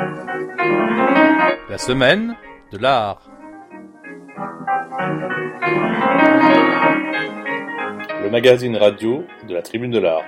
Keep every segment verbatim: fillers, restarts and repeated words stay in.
La semaine de l'art. Le magazine radio de la Tribune de l'Art.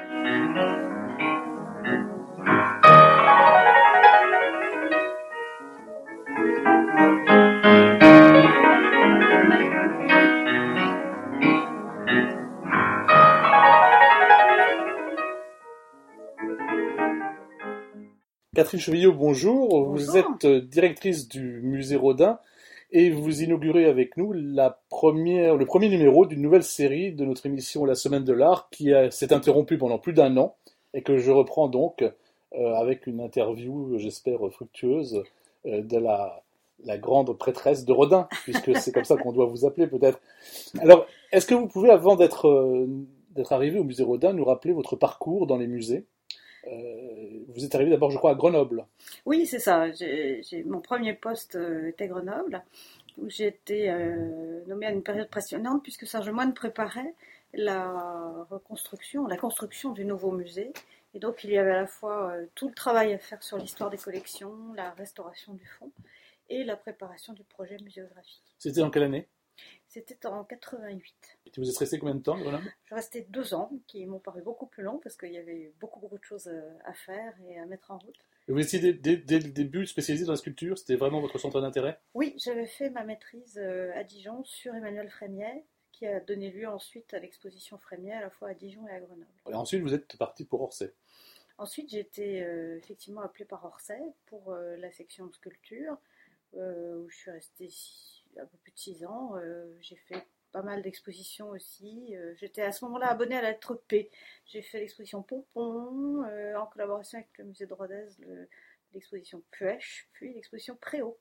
Catherine Chevillot, bonjour. Bonjour. Vous êtes directrice du musée Rodin et vous inaugurez avec nous la première, le premier numéro d'une nouvelle série de notre émission La Semaine de l'Art qui a, s'est interrompue pendant plus d'un an et que je reprends donc euh, avec une interview, j'espère, fructueuse euh, de la, la grande prêtresse de Rodin, puisque c'est comme ça qu'on doit vous appeler peut-être. Alors, est-ce que vous pouvez, avant d'être, euh, d'être arrivé au musée Rodin, nous rappeler votre parcours dans les musées ? Euh, vous êtes arrivé d'abord, je crois, à Grenoble. Oui, c'est ça. J'ai, j'ai, mon premier poste euh, était Grenoble, où j'ai été euh, nommée à une période passionnante, puisque Serge Moine préparait la reconstruction, la construction du nouveau musée. Et donc, il y avait à la fois euh, tout le travail à faire sur l'histoire des collections, la restauration du fonds et la préparation du projet muséographique. C'était en quelle année ? C'était en quatre-vingt-huit. Et vous êtes resté combien de temps, Grenoble ? Je restais deux ans, qui m'ont paru beaucoup plus longs, parce qu'il y avait beaucoup, beaucoup de choses à faire et à mettre en route. Et vous étiez dès, dès, dès le début spécialisé dans la sculpture ? C'était vraiment votre centre d'intérêt ? Oui, j'avais fait ma maîtrise à Dijon sur Emmanuel Frémiet, qui a donné lieu ensuite à l'exposition Frémiet, à la fois à Dijon et à Grenoble. Et ensuite, vous êtes parti pour Orsay. Ensuite, j'ai été euh, effectivement appelée par Orsay pour euh, la section sculpture, euh, où je suis restée un peu plus de six ans. Euh, j'ai fait pas mal d'expositions aussi. Euh, j'étais à ce moment-là abonnée à la lettre P. J'ai fait l'exposition Pompon, euh, en collaboration avec le musée de Rodez, le, l'exposition Puech, puis l'exposition Préau.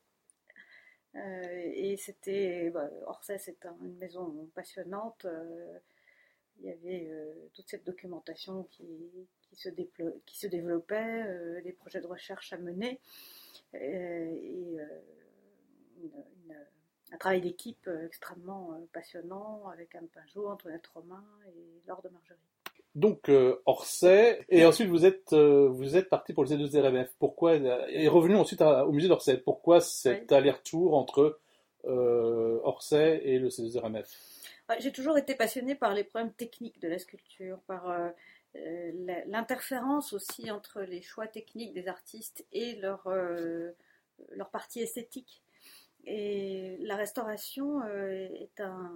Euh, et c'était, bah, Orsay, c'est un, une maison passionnante. Euh, il y avait euh, toute cette documentation qui, qui, se, déplo- qui se développait, euh, des projets de recherche à mener, euh, et euh, une, une, un travail d'équipe extrêmement euh, passionnant avec Anne Pinjot, Antoinette Romain et Laure de Margerie. Donc euh, Orsay, et ensuite vous êtes, euh, vous êtes parti pour le C deux R M F. Pourquoi, et revenu ensuite à, au musée d'Orsay. Pourquoi cet Oui. aller-retour entre euh, Orsay et le C deux R M F ? Ouais, j'ai toujours été passionnée par les problèmes techniques de la sculpture, par euh, euh, l'interférence aussi entre les choix techniques des artistes et leur, euh, leur partie esthétique. Et la restauration euh, est un,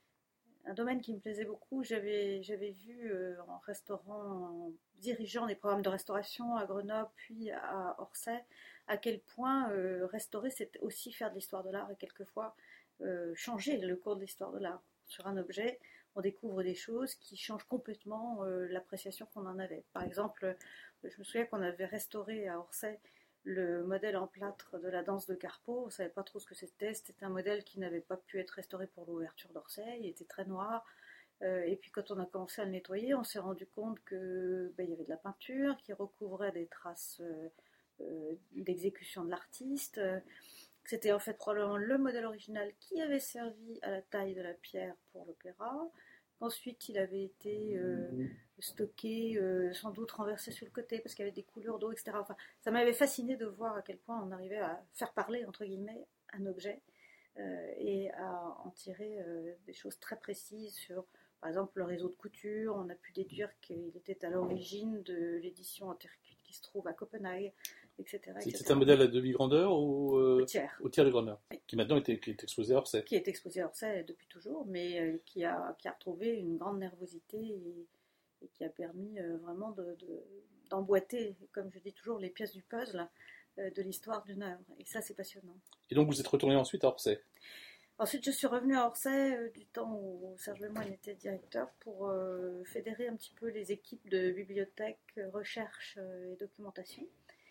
un domaine qui me plaisait beaucoup. J'avais, j'avais vu euh, en restaurant, en dirigeant des programmes de restauration à Grenoble puis à Orsay, à quel point euh, restaurer, c'est aussi faire de l'histoire de l'art et quelquefois euh, changer le cours de l'histoire de l'art. Sur un objet, on découvre des choses qui changent complètement euh, l'appréciation qu'on en avait. Par exemple, je me souviens qu'on avait restauré à Orsay le modèle en plâtre de la danse de Carpeau. On ne savait pas trop ce que c'était. C'était un modèle qui n'avait pas pu être restauré pour l'ouverture d'Orsay. Il était très noir. Euh, et puis quand on a commencé à le nettoyer, on s'est rendu compte que ben, il y avait de la peinture qui recouvrait des traces euh, euh, d'exécution de l'artiste. Euh, C'était en fait probablement le modèle original qui avait servi à la taille de la pierre pour l'opéra. Ensuite, il avait été euh, stocké, euh, sans doute renversé sur le côté parce qu'il y avait des coulures d'eau, et cetera. Enfin, ça m'avait fasciné de voir à quel point on arrivait à faire parler, entre guillemets, un objet euh, et à en tirer euh, des choses très précises sur, par exemple, le réseau de couture. On a pu déduire qu'il était à l'origine de l'édition en terre cuite qui se trouve à Copenhague, et cetera et cetera. C'est un modèle à demi-grandeur ou euh, au tiers, au tiers de grandeur, oui. Qui maintenant est, qui est exposé à Orsay. Qui est exposé à Orsay depuis toujours, mais euh, qui, a, qui a retrouvé une grande nervosité et, et qui a permis euh, vraiment de, de, d'emboîter, comme je dis toujours, les pièces du puzzle euh, de l'histoire d'une œuvre. Et ça, c'est passionnant. Et donc vous êtes retourné ensuite à Orsay. Ensuite, je suis revenue à Orsay euh, du temps où Serge Lemoine était directeur pour euh, fédérer un petit peu les équipes de bibliothèque, recherche euh, et documentation.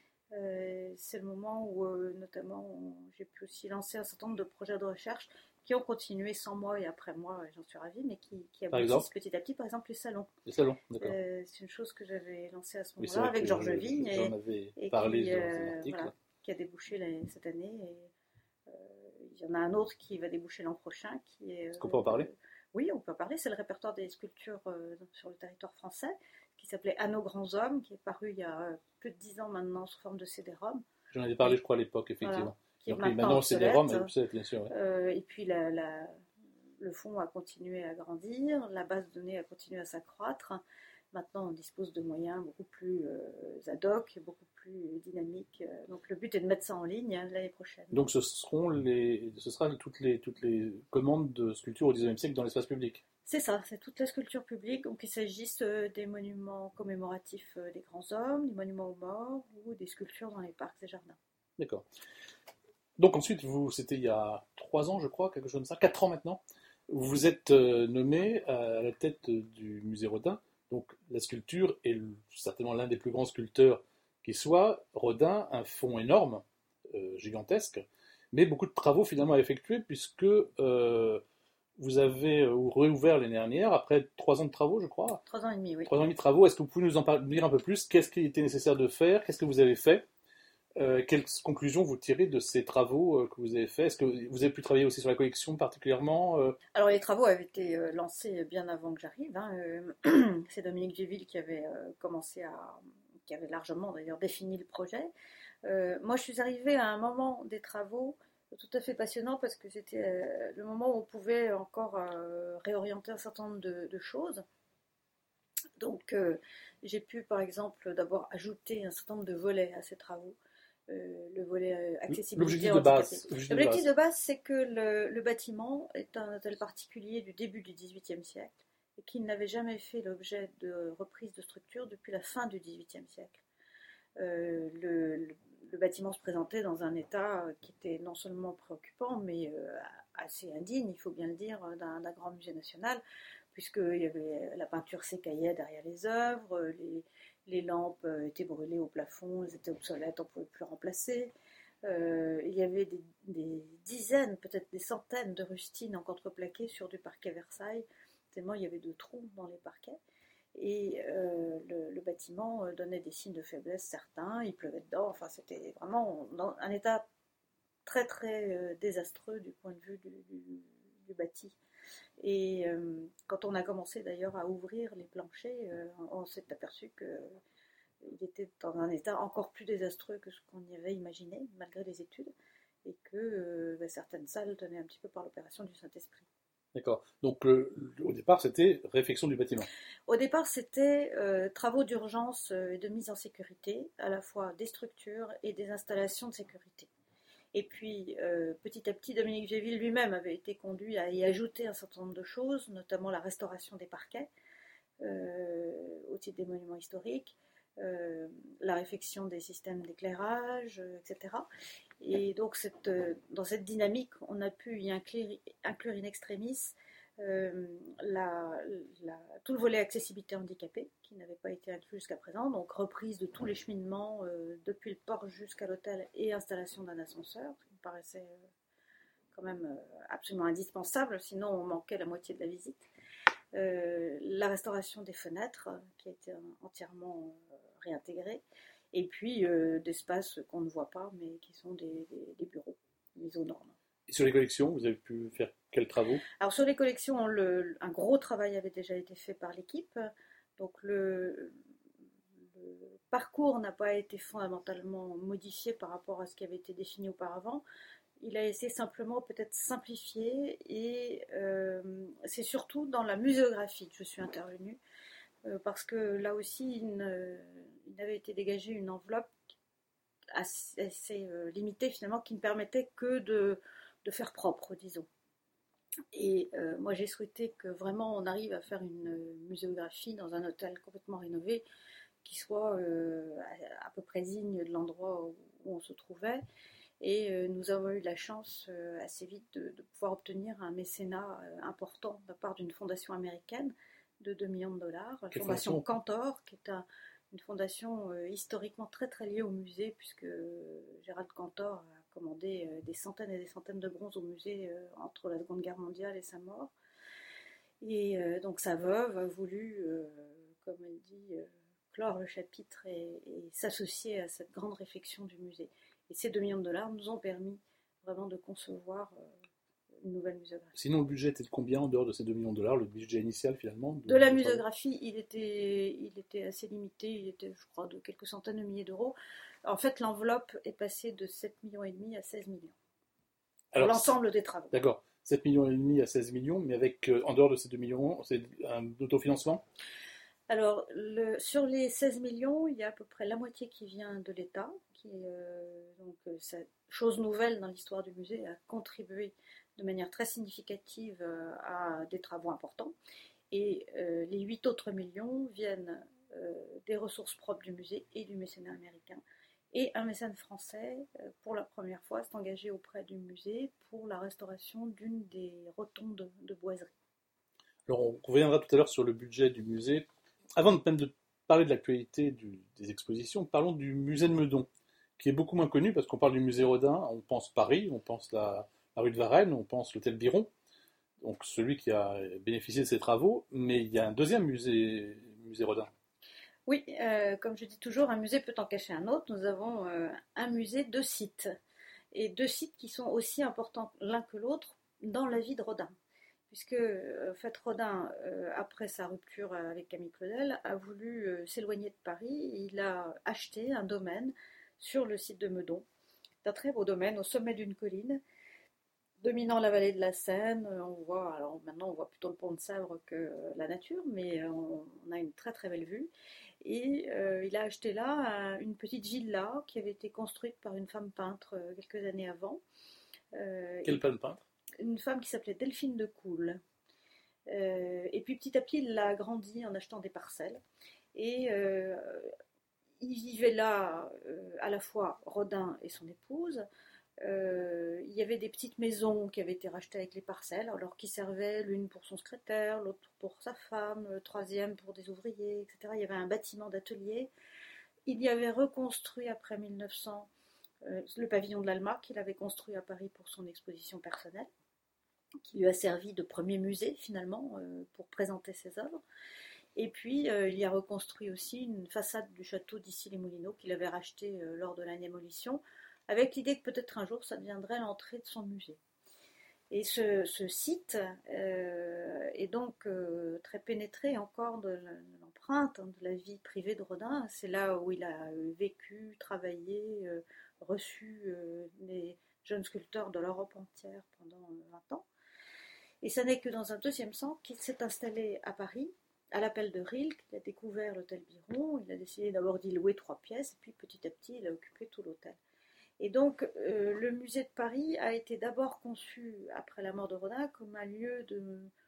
Euh, c'est le moment où, euh, notamment, on, j'ai pu aussi lancer un certain nombre de projets de recherche qui ont continué sans moi et après moi, j'en suis ravie, mais qui, qui aboutissent petit à petit. Par exemple, les salons. Les salons, d'accord. Euh, c'est une chose que j'avais lancée à ce Oui, moment-là avec Georges je, Vigne je, j'en avais et, et parlé qui, dans euh, un article. voilà, qui a débouché là, cette année. Et, euh, il y en a un autre qui va déboucher l'an prochain. Qui est, Est-ce qu'on peut en parler ? euh, Oui, on peut en parler. C'est le répertoire des sculptures euh, sur le territoire français, qui s'appelait À nos grands hommes, qui est paru il y a plus de dix ans maintenant sous forme de C D-ROM. J'en avais parlé, je crois, à l'époque, effectivement. Voilà, qui est Donc, maintenant, maintenant c'est des obsolète. Roms, obsolètes, bien sûr. Ouais. Euh, et puis la, la, le fonds a continué à grandir, la base de données a continué à s'accroître. Maintenant, on dispose de moyens beaucoup plus euh, ad hoc, beaucoup plus dynamiques. Donc le but est de mettre ça en ligne hein, l'année prochaine. Donc ce seront les, ce sera toutes les, toutes les commandes de sculpture au dix-neuvième siècle dans l'espace public. C'est ça, c'est toute la sculpture publique, donc qu'il s'agisse des monuments commémoratifs des grands hommes, des monuments aux morts ou des sculptures dans les parcs et jardins. D'accord. Donc ensuite, vous, c'était il y a trois ans, je crois, quelque chose comme ça, quatre ans maintenant, vous êtes euh, nommé à la tête du musée Rodin. Donc la sculpture est certainement l'un des plus grands sculpteurs qui soit. Rodin, un fonds énorme, euh, gigantesque, mais beaucoup de travaux finalement à effectuer puisque euh, vous avez réouvert l'année dernière, après trois ans de travaux, je crois. Trois ans et demi, oui. Trois ans et demi de travaux. Est-ce que vous pouvez nous en par- dire un peu plus? Qu'est-ce qui était nécessaire de faire? Qu'est-ce que vous avez fait? euh, Quelles conclusions vous tirez de ces travaux euh, que vous avez faits? Est-ce que vous avez pu travailler aussi sur la collection particulièrement? euh... Alors les travaux avaient été euh, lancés bien avant que j'arrive. Hein. Euh, c'est Dominique Giville qui avait euh, commencé à... qui avait largement d'ailleurs défini le projet. Euh, moi, je suis arrivée à un moment des travaux tout à fait passionnant parce que c'était euh, le moment où on pouvait encore euh, réorienter un certain nombre de, de choses. Donc, euh, j'ai pu, par exemple, d'abord ajouter un certain nombre de volets à ces travaux. Euh, le volet euh, accessibilité L'objectif de base. L'objectif de base, c'est que le, le bâtiment est un hôtel particulier du début du dix-huitième siècle et qu'il n'avait jamais fait l'objet de reprise de structure depuis la fin du dix-huitième siècle. Euh, le, le, le bâtiment se présentait dans un état qui était non seulement préoccupant, mais euh, assez indigne, il faut bien le dire, d'un, d'un grand musée national, puisqu'il y avait la peinture s'écaillait derrière les œuvres, les, les lampes étaient brûlées au plafond, elles étaient obsolètes, on ne pouvait plus remplacer. Euh, il y avait des, des dizaines, peut-être des centaines de rustines en contreplaqué sur du parquet Versailles, tellement il y avait de trous dans les parquets. Et euh, le, le bâtiment donnait des signes de faiblesse certains, il pleuvait dedans, enfin c'était vraiment dans un état très très euh, désastreux du point de vue du, du, du bâti. Et euh, quand on a commencé d'ailleurs à ouvrir les planchers, euh, on s'est aperçu qu'il était dans un état encore plus désastreux que ce qu'on y avait imaginé, malgré les études, et que euh, ben, certaines salles tenaient un petit peu par l'opération du Saint-Esprit. D'accord. Donc le, le, au départ, c'était réfection du bâtiment. Au départ, c'était euh, travaux d'urgence et de mise en sécurité, à la fois des structures et des installations de sécurité. Et puis, euh, petit à petit, Dominique Giville lui-même avait été conduit à y ajouter un certain nombre de choses, notamment la restauration des parquets euh, au titre des monuments historiques, euh, la réfection des systèmes d'éclairage, euh, et cetera. Et donc, cette, euh, dans cette dynamique, on a pu y inclure, inclure in extremis euh, la, la, tout le volet accessibilité handicapée, qui n'avait pas été inclus jusqu'à présent, donc reprise de tous les cheminements euh, depuis le port jusqu'à l'hôtel et installation d'un ascenseur, ce qui me paraissait euh, quand même euh, absolument indispensable, sinon on manquait la moitié de la visite. Euh, la restauration des fenêtres, qui a été entièrement euh, réintégrée, et puis euh, d'espaces qu'on ne voit pas, mais qui sont des, des, des bureaux mis aux normes. Et sur les collections, vous avez pu faire quels travaux? Alors sur les collections, le, un gros travail avait déjà été fait par l'équipe. Donc le, le parcours n'a pas été fondamentalement modifié par rapport à ce qui avait été défini auparavant. Il a essayé simplement peut-être simplifier et euh, c'est surtout dans la muséographie que je suis intervenue euh, parce que là aussi il, ne, il avait été dégagé une enveloppe assez, assez euh, limitée finalement qui ne permettait que de, de faire propre, disons. Et euh, moi j'ai souhaité que vraiment on arrive à faire une muséographie dans un hôtel complètement rénové qui soit euh, à, à peu près digne de l'endroit où, où on se trouvait. Et euh, nous avons eu la chance euh, assez vite de, de pouvoir obtenir un mécénat euh, important de la part d'une fondation américaine de deux millions de dollars, la Quelle fondation fondation Cantor, qui est un, une fondation euh, historiquement très très liée au musée, puisque Gérald Cantor a commandé euh, des centaines et des centaines de bronzes au musée euh, entre la Seconde Guerre mondiale et sa mort. Et euh, donc sa veuve a voulu, euh, comme elle dit, euh, clore le chapitre et, et s'associer à cette grande réflexion du musée. Et ces deux millions de dollars nous ont permis vraiment de concevoir euh, une nouvelle muséographie. Sinon, le budget était de combien en dehors de ces deux millions de dollars, le budget initial finalement De, de la muséographie, il était, il était assez limité, il était, je crois, de quelques centaines de milliers d'euros. En fait, l'enveloppe est passée de sept virgule cinq millions à seize millions. Pour l'ensemble des travaux. D'accord. sept virgule cinq millions à seize millions, mais avec, euh, en dehors de ces deux millions, c'est un autofinancement? Alors, le, sur les seize millions, il y a à peu près la moitié qui vient de l'État, qui, euh, donc, cette chose nouvelle dans l'histoire du musée, a contribué de manière très significative euh, à des travaux importants. Et euh, les huit autres millions viennent euh, des ressources propres du musée et du mécénat américain. Et un mécène français, euh, pour la première fois, s'est engagé auprès du musée pour la restauration d'une des rotondes de boiserie. Alors, on reviendra tout à l'heure sur le budget du musée. Avant de, même de parler de l'actualité du, des expositions, parlons du musée de Meudon, qui est beaucoup moins connu parce qu'on parle du musée Rodin, on pense Paris, on pense la, la rue de Varennes, on pense l'hôtel Biron, donc celui qui a bénéficié de ses travaux, mais il y a un deuxième musée, musée Rodin. Oui, euh, comme je dis toujours, un musée peut en cacher un autre. Nous avons euh, un musée, deux sites, et deux sites qui sont aussi importants l'un que l'autre dans la vie de Rodin. Puisque en fait, Rodin, euh, après sa rupture avec Camille Claudel, a voulu euh, s'éloigner de Paris. Il a acheté un domaine sur le site de Meudon. C'est un très beau domaine au sommet d'une colline, dominant la vallée de la Seine. On voit, alors maintenant on voit plutôt le pont de Sèvres que la nature, mais on, on a une très très belle vue. Et euh, il a acheté là une petite villa qui avait été construite par une femme peintre euh, quelques années avant. Euh, Quelle femme peintre? Une femme qui s'appelait Delphine de Coul. Euh, et puis petit à petit, il l'a agrandi en achetant des parcelles. Et euh, il vivait là euh, à la fois Rodin et son épouse. Euh, il y avait des petites maisons qui avaient été rachetées avec les parcelles, alors qui servaient l'une pour son secrétaire, l'autre pour sa femme, le troisième pour des ouvriers, et cetera. Il y avait un bâtiment d'atelier. Il y avait reconstruit après mille neuf cents euh, le pavillon de l'Alma qu'il avait construit à Paris pour son exposition personnelle, qui lui a servi de premier musée finalement euh, pour présenter ses œuvres. Et puis euh, il y a reconstruit aussi une façade du château d'Issy-les-Moulineaux qu'il avait racheté euh, lors de la démolition, avec l'idée que peut-être un jour ça deviendrait l'entrée de son musée. Et ce, ce site euh, est donc euh, très pénétré encore de l'empreinte hein, de la vie privée de Rodin. C'est là où il a vécu, travaillé, euh, reçu euh, les jeunes sculpteurs de l'Europe entière pendant vingt ans. Et ça n'est que dans un deuxième sens qu'il s'est installé à Paris, à l'appel de Rilke. Il a découvert l'hôtel Biron, il a décidé d'abord d'y louer trois pièces, et puis petit à petit il a occupé tout l'hôtel. Et donc, euh, le musée de Paris a été d'abord conçu, après la mort de Rodin, comme un lieu de,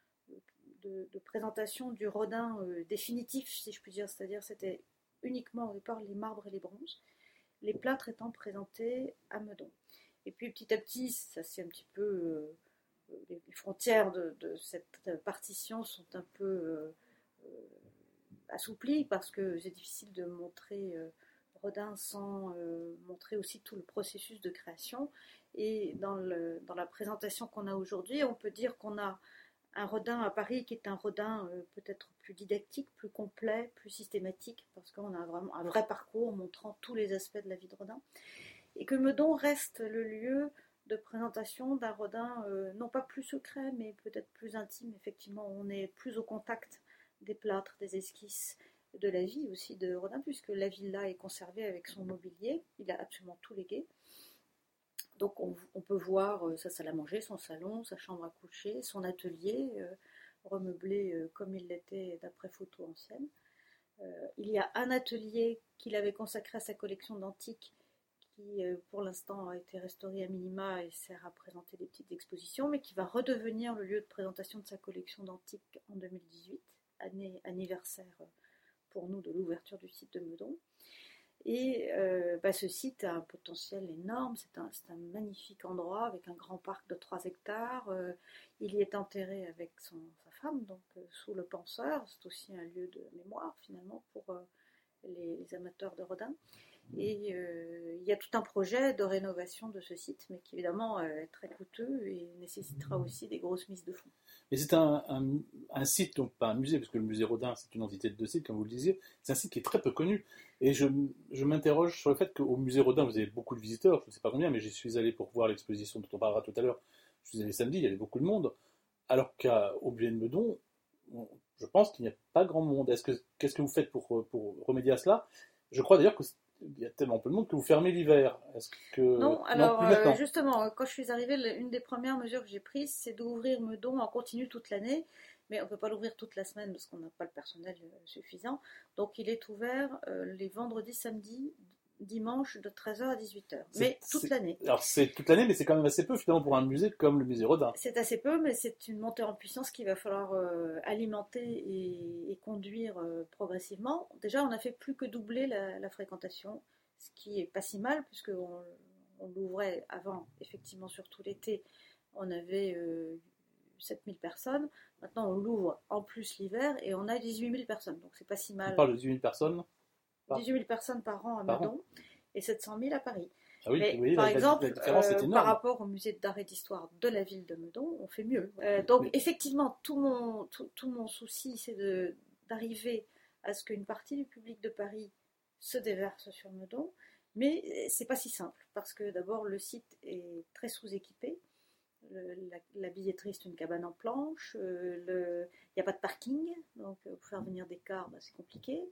de, de présentation du Rodin euh, définitif, si je puis dire. C'est-à-dire, c'était uniquement au départ les marbres et les bronzes, les plâtres étant présentés à Meudon. Et puis, petit à petit, ça s'est un petit peu... Euh, les frontières de, de cette partition sont un peu euh, euh, assouplies, parce que c'est difficile de montrer... Euh, Rodin sans euh, montrer aussi tout le processus de création. Et dans, le, dans la présentation qu'on a aujourd'hui, on peut dire qu'on a un Rodin à Paris qui est un Rodin euh, peut-être plus didactique, plus complet, plus systématique, parce qu'on a vraiment un vrai parcours montrant tous les aspects de la vie de Rodin. Et que Meudon reste le lieu de présentation d'un Rodin euh, non pas plus secret, mais peut-être plus intime. Effectivement, on est plus au contact des plâtres, des esquisses, de la vie aussi de Rodin, puisque la villa est conservée avec son mobilier, il a absolument tout légué. Donc on, on peut voir euh, sa salle à manger, son salon, sa chambre à coucher, son atelier, euh, remeublé euh, comme il l'était d'après photos anciennes. Euh, il y a un atelier qu'il avait consacré à sa collection d'antiques, qui euh, pour l'instant a été restauré à minima et sert à présenter des petites expositions, mais qui va redevenir le lieu de présentation de sa collection d'antiques en deux mille dix-huit, année anniversaire euh, pour nous de l'ouverture du site de Meudon. Et euh, bah, ce site a un potentiel énorme, c'est un, c'est un magnifique endroit avec un grand parc de trois hectares. Euh, il y est enterré avec son, sa femme, donc euh, sous le Penseur. C'est aussi un lieu de mémoire finalement pour euh, les, les amateurs de Rodin. Et euh, il y a tout un projet de rénovation de ce site, mais qui évidemment euh, est très coûteux et nécessitera aussi des grosses mises de fonds. Mais c'est un, un, un site, donc pas un musée, parce que le musée Rodin, c'est une entité de deux sites, comme vous le disiez. C'est un site qui est très peu connu. Et je, je m'interroge sur le fait qu'au musée Rodin, vous avez beaucoup de visiteurs, je ne sais pas combien, mais j'y suis allé pour voir l'exposition dont on parlera tout à l'heure je suis allé samedi, il y avait beaucoup de monde, alors qu'au Musée de Meudon, on- je pense qu'il n'y a pas grand monde. Est-ce que, qu'est-ce que vous faites pour, pour remédier à cela? Je crois d'ailleurs qu'il y a tellement peu de monde que vous fermez l'hiver. Est-ce que... Non, Non, alors plus euh, maintenant. justement, quand je suis arrivée, le- une des premières mesures que j'ai prises, c'est d'ouvrir Meudon en continu toute l'année. Mais on ne peut pas l'ouvrir toute la semaine parce qu'on n'a pas le personnel euh, suffisant. Donc il est ouvert euh, les vendredis, samedis, dimanches de treize heures à dix-huit heures. C'est- Mais toute c'est- l'année. Alors c'est toute l'année, mais c'est quand même assez peu finalement pour un musée comme le musée Rodin. C'est assez peu, mais c'est une montée en puissance qu'il va falloir euh, alimenter et, et conduire euh, progressivement. Déjà, on a fait plus que doubler la, la fréquentation, ce qui est pas si mal, puisqu'on on l'ouvrait avant, effectivement, surtout l'été, on avait euh, sept mille personnes. Maintenant, on l'ouvre en plus l'hiver et on a dix-huit mille personnes. Donc, c'est pas si On mal. parle de dix-huit mille personnes par, dix-huit mille personnes par an à par an. Meudon et sept cent mille à Paris. Ah oui, Mais vous voyez, par la, la- exemple, la différence est euh, par énorme. rapport au musée d'art et d'histoire de la ville de Meudon, on fait mieux. Euh, donc Mais- effectivement, tout mon, tout, tout mon souci, c'est de, d'arriver à ce qu'une partie du public de Paris se déverse sur Meudon, mais c'est pas si simple, parce que d'abord le site est très sous-équipé. Le- la, la billetterie, c'est une cabane en planche. euh, le- Il n'y a pas de parking, donc euh, pour faire venir des cars, bah, c'est compliqué.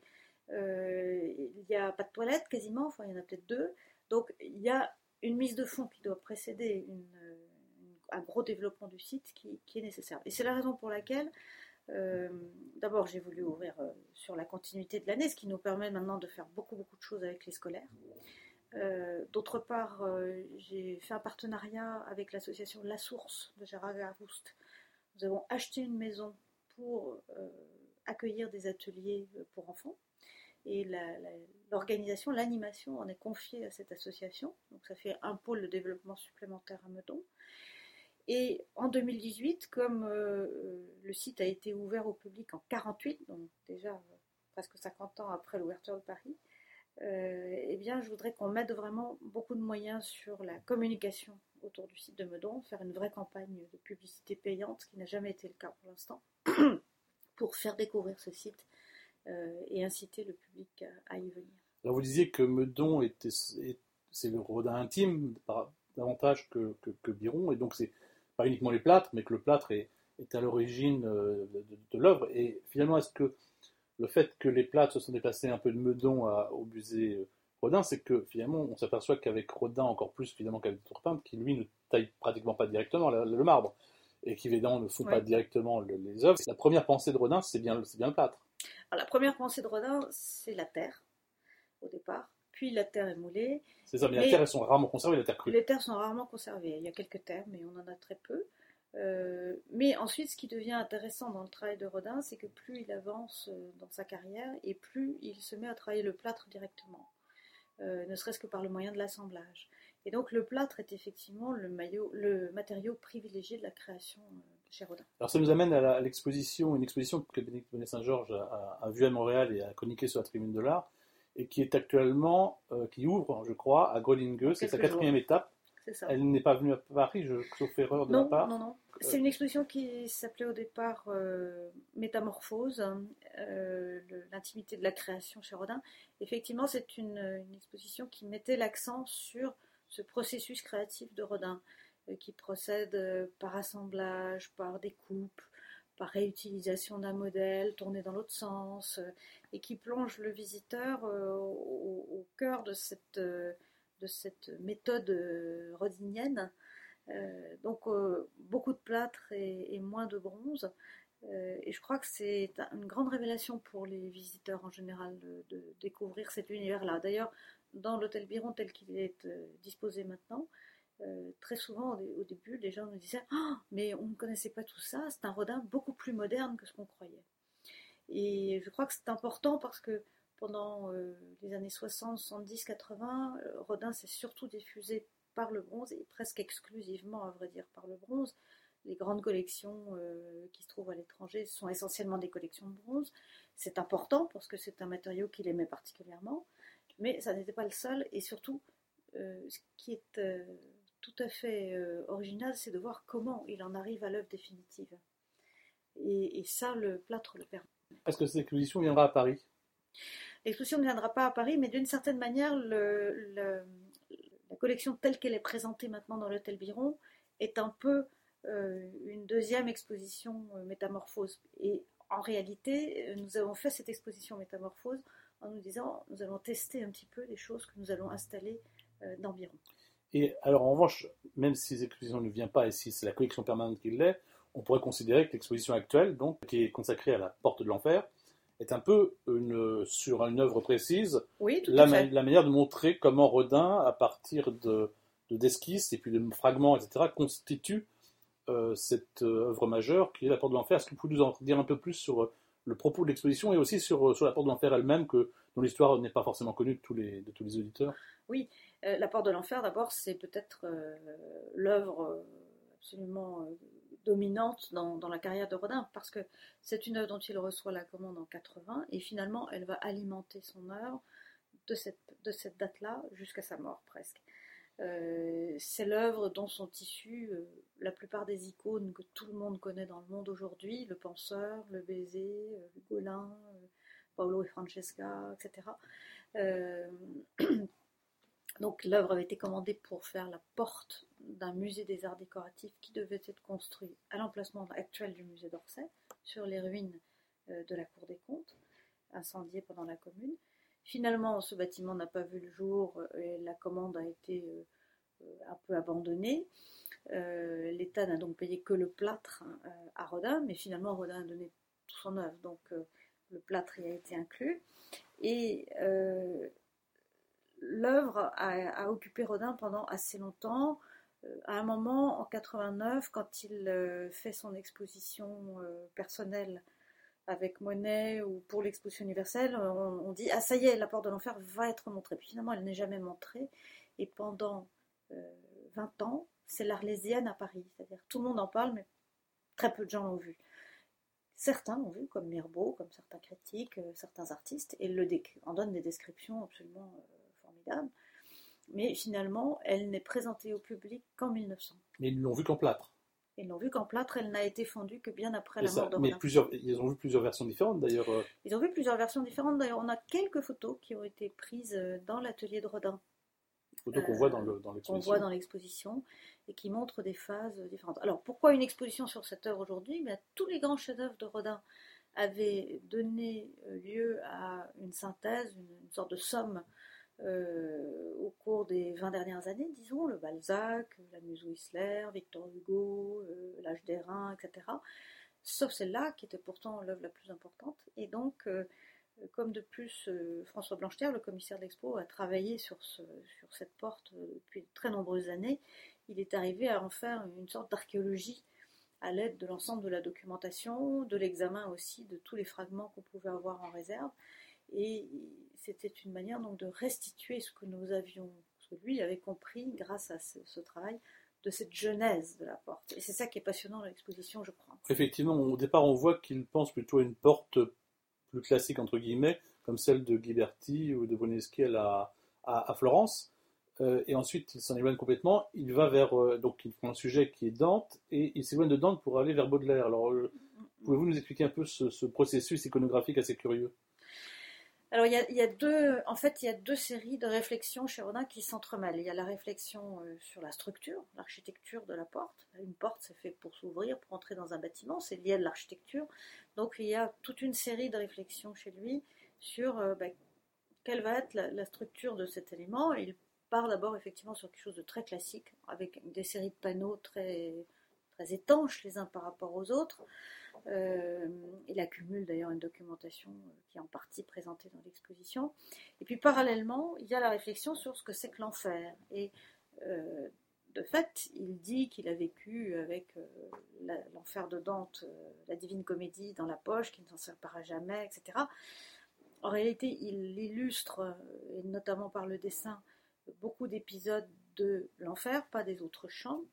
Euh, il n'y a pas de toilettes quasiment, enfin il y en a peut-être deux. Donc il y a une mise de fond qui doit précéder une, une- un gros développement du site qui, qui est nécessaire. Et c'est la raison pour laquelle, euh, d'abord j'ai voulu ouvrir euh, sur la continuité de l'année, ce qui nous permet maintenant de faire beaucoup beaucoup de choses avec les scolaires. Euh, d'autre part, euh, j'ai fait un partenariat avec l'association La Source de Gérard Garouste. Nous avons acheté une maison pour euh, accueillir des ateliers pour enfants. Et la- la- l'organisation, l'animation en est confiée à cette association. Donc ça fait un pôle de développement supplémentaire à Meudon. Et en deux mille dix-huit, comme euh, le site a été ouvert au public en quarante-huit, donc déjà euh, presque cinquante ans après l'ouverture de Paris, euh, eh bien, je voudrais qu'on mette vraiment beaucoup de moyens sur la communication autour du site de Meudon, faire une vraie campagne de publicité payante, ce qui n'a jamais été le cas pour l'instant, pour faire découvrir ce site euh, et inciter le public à, à y venir. Alors vous disiez que Meudon était, est- c'est le Rodin intime par- davantage que, que, que Biron, et donc c'est pas uniquement les plâtres, mais que le plâtre est, est à l'origine euh, de, de- de l'œuvre. Et finalement, est-ce que le fait que les plâtres se sont déplacés un peu de Meudon à- au musée euh, Rodin, c'est que finalement on s'aperçoit qu'avec Rodin, encore plus finalement qu'avec d'autres peintres, qui lui ne taille pratiquement pas directement le, le marbre, et qui évidemment ne font Ouais. pas directement le- les œuvres. La première pensée de Rodin, c'est bien, c'est bien le plâtre. Alors, la première pensée de Rodin, c'est la terre, au départ. Puis la terre est moulée. C'est ça, mais, Mais- la terre, elles sont rarement conservées, la terre crue. Les terres sont rarement conservées. Il y a quelques terres, mais on en a très peu. Euh, mais ensuite, ce qui devient intéressant dans le travail de Rodin, c'est que plus il avance euh, dans sa carrière et plus il se met à travailler le plâtre directement, euh, ne serait-ce que par le moyen de l'assemblage. Et donc le plâtre est effectivement le, maillot, le matériau privilégié de la création euh, chez Rodin. Alors ça nous amène à la- à l'exposition, une exposition que Bénédicte Bonnet-Saint-Georges a, a- a vue à Montréal et a chroniquée sur la Tribune de l'Art, et qui est actuellement, euh, qui ouvre, je crois, à Groningue. C'est sa quelques quatrième jours. étape. C'est ça. Elle n'est pas venue à Paris, je, sauf erreur de ma Non, part. non, non. C'est une exposition qui s'appelait au départ euh, Métamorphose, hein, euh, le- l'intimité de la création chez Rodin. Effectivement, c'est une, une exposition qui mettait l'accent sur ce processus créatif de Rodin, euh, qui procède euh, par assemblage, par découpe, par réutilisation d'un modèle tourné dans l'autre sens, euh, et qui plonge le visiteur euh, au, au cœur de cette, euh, de cette méthode euh, rodinienne. Euh, donc euh, beaucoup de plâtre et, et moins de bronze. Euh, et je crois que c'est une grande révélation pour les visiteurs en général de, de découvrir cet univers-là. D'ailleurs, dans l'hôtel Biron tel qu'il est euh, disposé maintenant, euh, très souvent au, au début, les gens nous disaient oh, mais on ne connaissait pas tout ça, c'est un Rodin beaucoup plus moderne que ce qu'on croyait. Et je crois que c'est important parce que pendant euh, les années soixante, soixante-dix, quatre-vingts, euh, Rodin s'est surtout diffusé par le bronze, et presque exclusivement, à vrai dire, par le bronze. Les grandes collections euh, qui se trouvent à l'étranger sont essentiellement des collections de bronze. C'est important parce que c'est un matériau qu'il aimait particulièrement, mais ça n'était pas le seul. Et surtout, euh, ce qui est euh, tout à fait euh, original, c'est de voir comment il en arrive à l'œuvre définitive. Et, et ça, le plâtre le permet. Est-ce que cette exposition viendra à Paris? L'exposition ne viendra pas à Paris, mais d'une certaine manière, le, le, la collection telle qu'elle est présentée maintenant dans l'hôtel Biron est un peu euh, une deuxième exposition euh, Métamorphose. Et en réalité, nous avons fait cette exposition Métamorphose en nous disant, nous allons tester un petit peu les choses que nous allons installer euh, dans Biron. Et alors, en revanche, même si l'exposition ne vient pas et si c'est la collection permanente qui l'est, on pourrait considérer que l'exposition actuelle, donc, qui est consacrée à la Porte de l'Enfer, est un peu une, sur une œuvre précise, oui, tout la, à fait. la manière de montrer comment Rodin, à partir de, de, d'esquisses et puis de fragments, et cetera, constitue euh, cette œuvre majeure qui est la Porte de l'Enfer. Est-ce que vous pouvez nous en dire un peu plus sur le propos de l'exposition et aussi sur, sur la Porte de l'Enfer elle-même, que, dont l'histoire n'est pas forcément connue de tous les, de tous les auditeurs? Oui, euh, la Porte de l'Enfer, d'abord, c'est peut-être euh, l'œuvre absolument euh, dominante dans, dans la carrière de Rodin, parce que c'est une œuvre dont il reçoit la commande en quatre-vingts, et finalement, elle va alimenter son œuvre de cette, de cette date-là jusqu'à sa mort, presque. Euh, c'est l'œuvre dont sont issues euh, la plupart des icônes que tout le monde connaît dans le monde aujourd'hui, le penseur, le baiser, euh, Hugolin, euh, Paolo et Francesca, et cetera. Euh, donc l'œuvre avait été commandée pour faire la porte d'un musée des arts décoratifs qui devait être construit à l'emplacement actuel du musée d'Orsay, sur les ruines euh, de la Cour des Comptes, incendiée pendant la Commune. Finalement, ce bâtiment n'a pas vu le jour et la commande a été euh, un peu abandonnée. Euh, L'État n'a donc payé que le plâtre euh, à Rodin, mais finalement Rodin a donné tout son œuvre, donc euh, le plâtre y a été inclus. Et euh, l'œuvre a, a occupé Rodin pendant assez longtemps. Euh, à un moment, en quatre-vingt-neuf, quand il euh, fait son exposition euh, personnelle avec Monet ou pour l'exposition universelle, on, on dit « Ah, ça y est, la Porte de l'Enfer va être montrée ». Puis finalement, elle n'est jamais montrée. Et pendant euh, vingt ans, c'est l'Arlésienne à Paris. C'est-à-dire tout le monde en parle, mais très peu de gens l'ont vue. Certains l'ont vue, comme Mirbeau, comme certains critiques, euh, certains artistes, et le déc- en donnent des descriptions absolument euh, formidables. Mais finalement, elle n'est présentée au public qu'en mille neuf cents. Mais ils ne l'ont vue qu'en plâtre. Ils l'ont vu qu'en plâtre, elle n'a été fondue que bien après mais la ça, mort de mais Rodin. plusieurs, ils ont vu plusieurs versions différentes d'ailleurs. Ils ont vu plusieurs versions différentes. D'ailleurs, on a quelques photos qui ont été prises dans l'atelier de Rodin. Photos qu'on euh, voit dans, le, dans l'exposition. On voit dans l'exposition et qui montrent des phases différentes. Alors, pourquoi une exposition sur cette œuvre aujourd'hui? Bien, tous les grands chefs-d'œuvre de Rodin avaient donné lieu à une synthèse, une, une sorte de somme euh, au cours des vingt dernières années, disons, le Balzac, la Muse Whistler, Victor Hugo, euh, l'Âge d'airain, et cetera. Sauf celle-là, qui était pourtant l'œuvre la plus importante. Et donc, euh, comme de plus, euh, François Blancheterre, le commissaire de l'Expo, a travaillé sur, ce, sur cette porte euh, depuis de très nombreuses années, il est arrivé à en faire une sorte d'archéologie à l'aide de l'ensemble de la documentation, de l'examen aussi de tous les fragments qu'on pouvait avoir en réserve. Et c'était une manière donc de restituer ce que nous avions, ce que lui avait compris grâce à ce, ce travail, de cette genèse de la porte. Et c'est ça qui est passionnant dans l'exposition, je crois. Effectivement, au départ, on voit qu'il pense plutôt à une porte plus classique, entre guillemets, comme celle de Ghiberti ou de Brunelleschi à, à, à Florence. Euh, et ensuite, il s'en éloigne complètement. Il va vers... Euh, donc, il prend un sujet qui est Dante, et il s'éloigne de Dante pour aller vers Baudelaire. Alors, euh, pouvez-vous nous expliquer un peu ce, ce processus iconographique assez curieux ? Alors, il y, a, il y a deux, en fait, il y a deux séries de réflexions chez Rodin qui s'entremêlent. Il y a la réflexion euh, sur la structure, l'architecture de la porte. Une porte, c'est fait pour s'ouvrir, pour entrer dans un bâtiment, c'est lié à de l'architecture. Donc, il y a toute une série de réflexions chez lui sur euh, bah, quelle va être la, la structure de cet élément. Il part d'abord effectivement sur quelque chose de très classique, avec des séries de panneaux très, très étanches les uns par rapport aux autres. Euh, il accumule d'ailleurs une documentation qui est en partie présentée dans l'exposition. Et puis parallèlement, il y a la réflexion sur ce que c'est que l'enfer. Et euh, de fait, il dit qu'il a vécu avec euh, la, l'enfer de Dante, euh, la Divine Comédie dans la poche, qu'il ne s'en séparera jamais, et cetera. En réalité, il illustre, euh, et notamment par le dessin, beaucoup d'épisodes de l'enfer, pas des autres chants.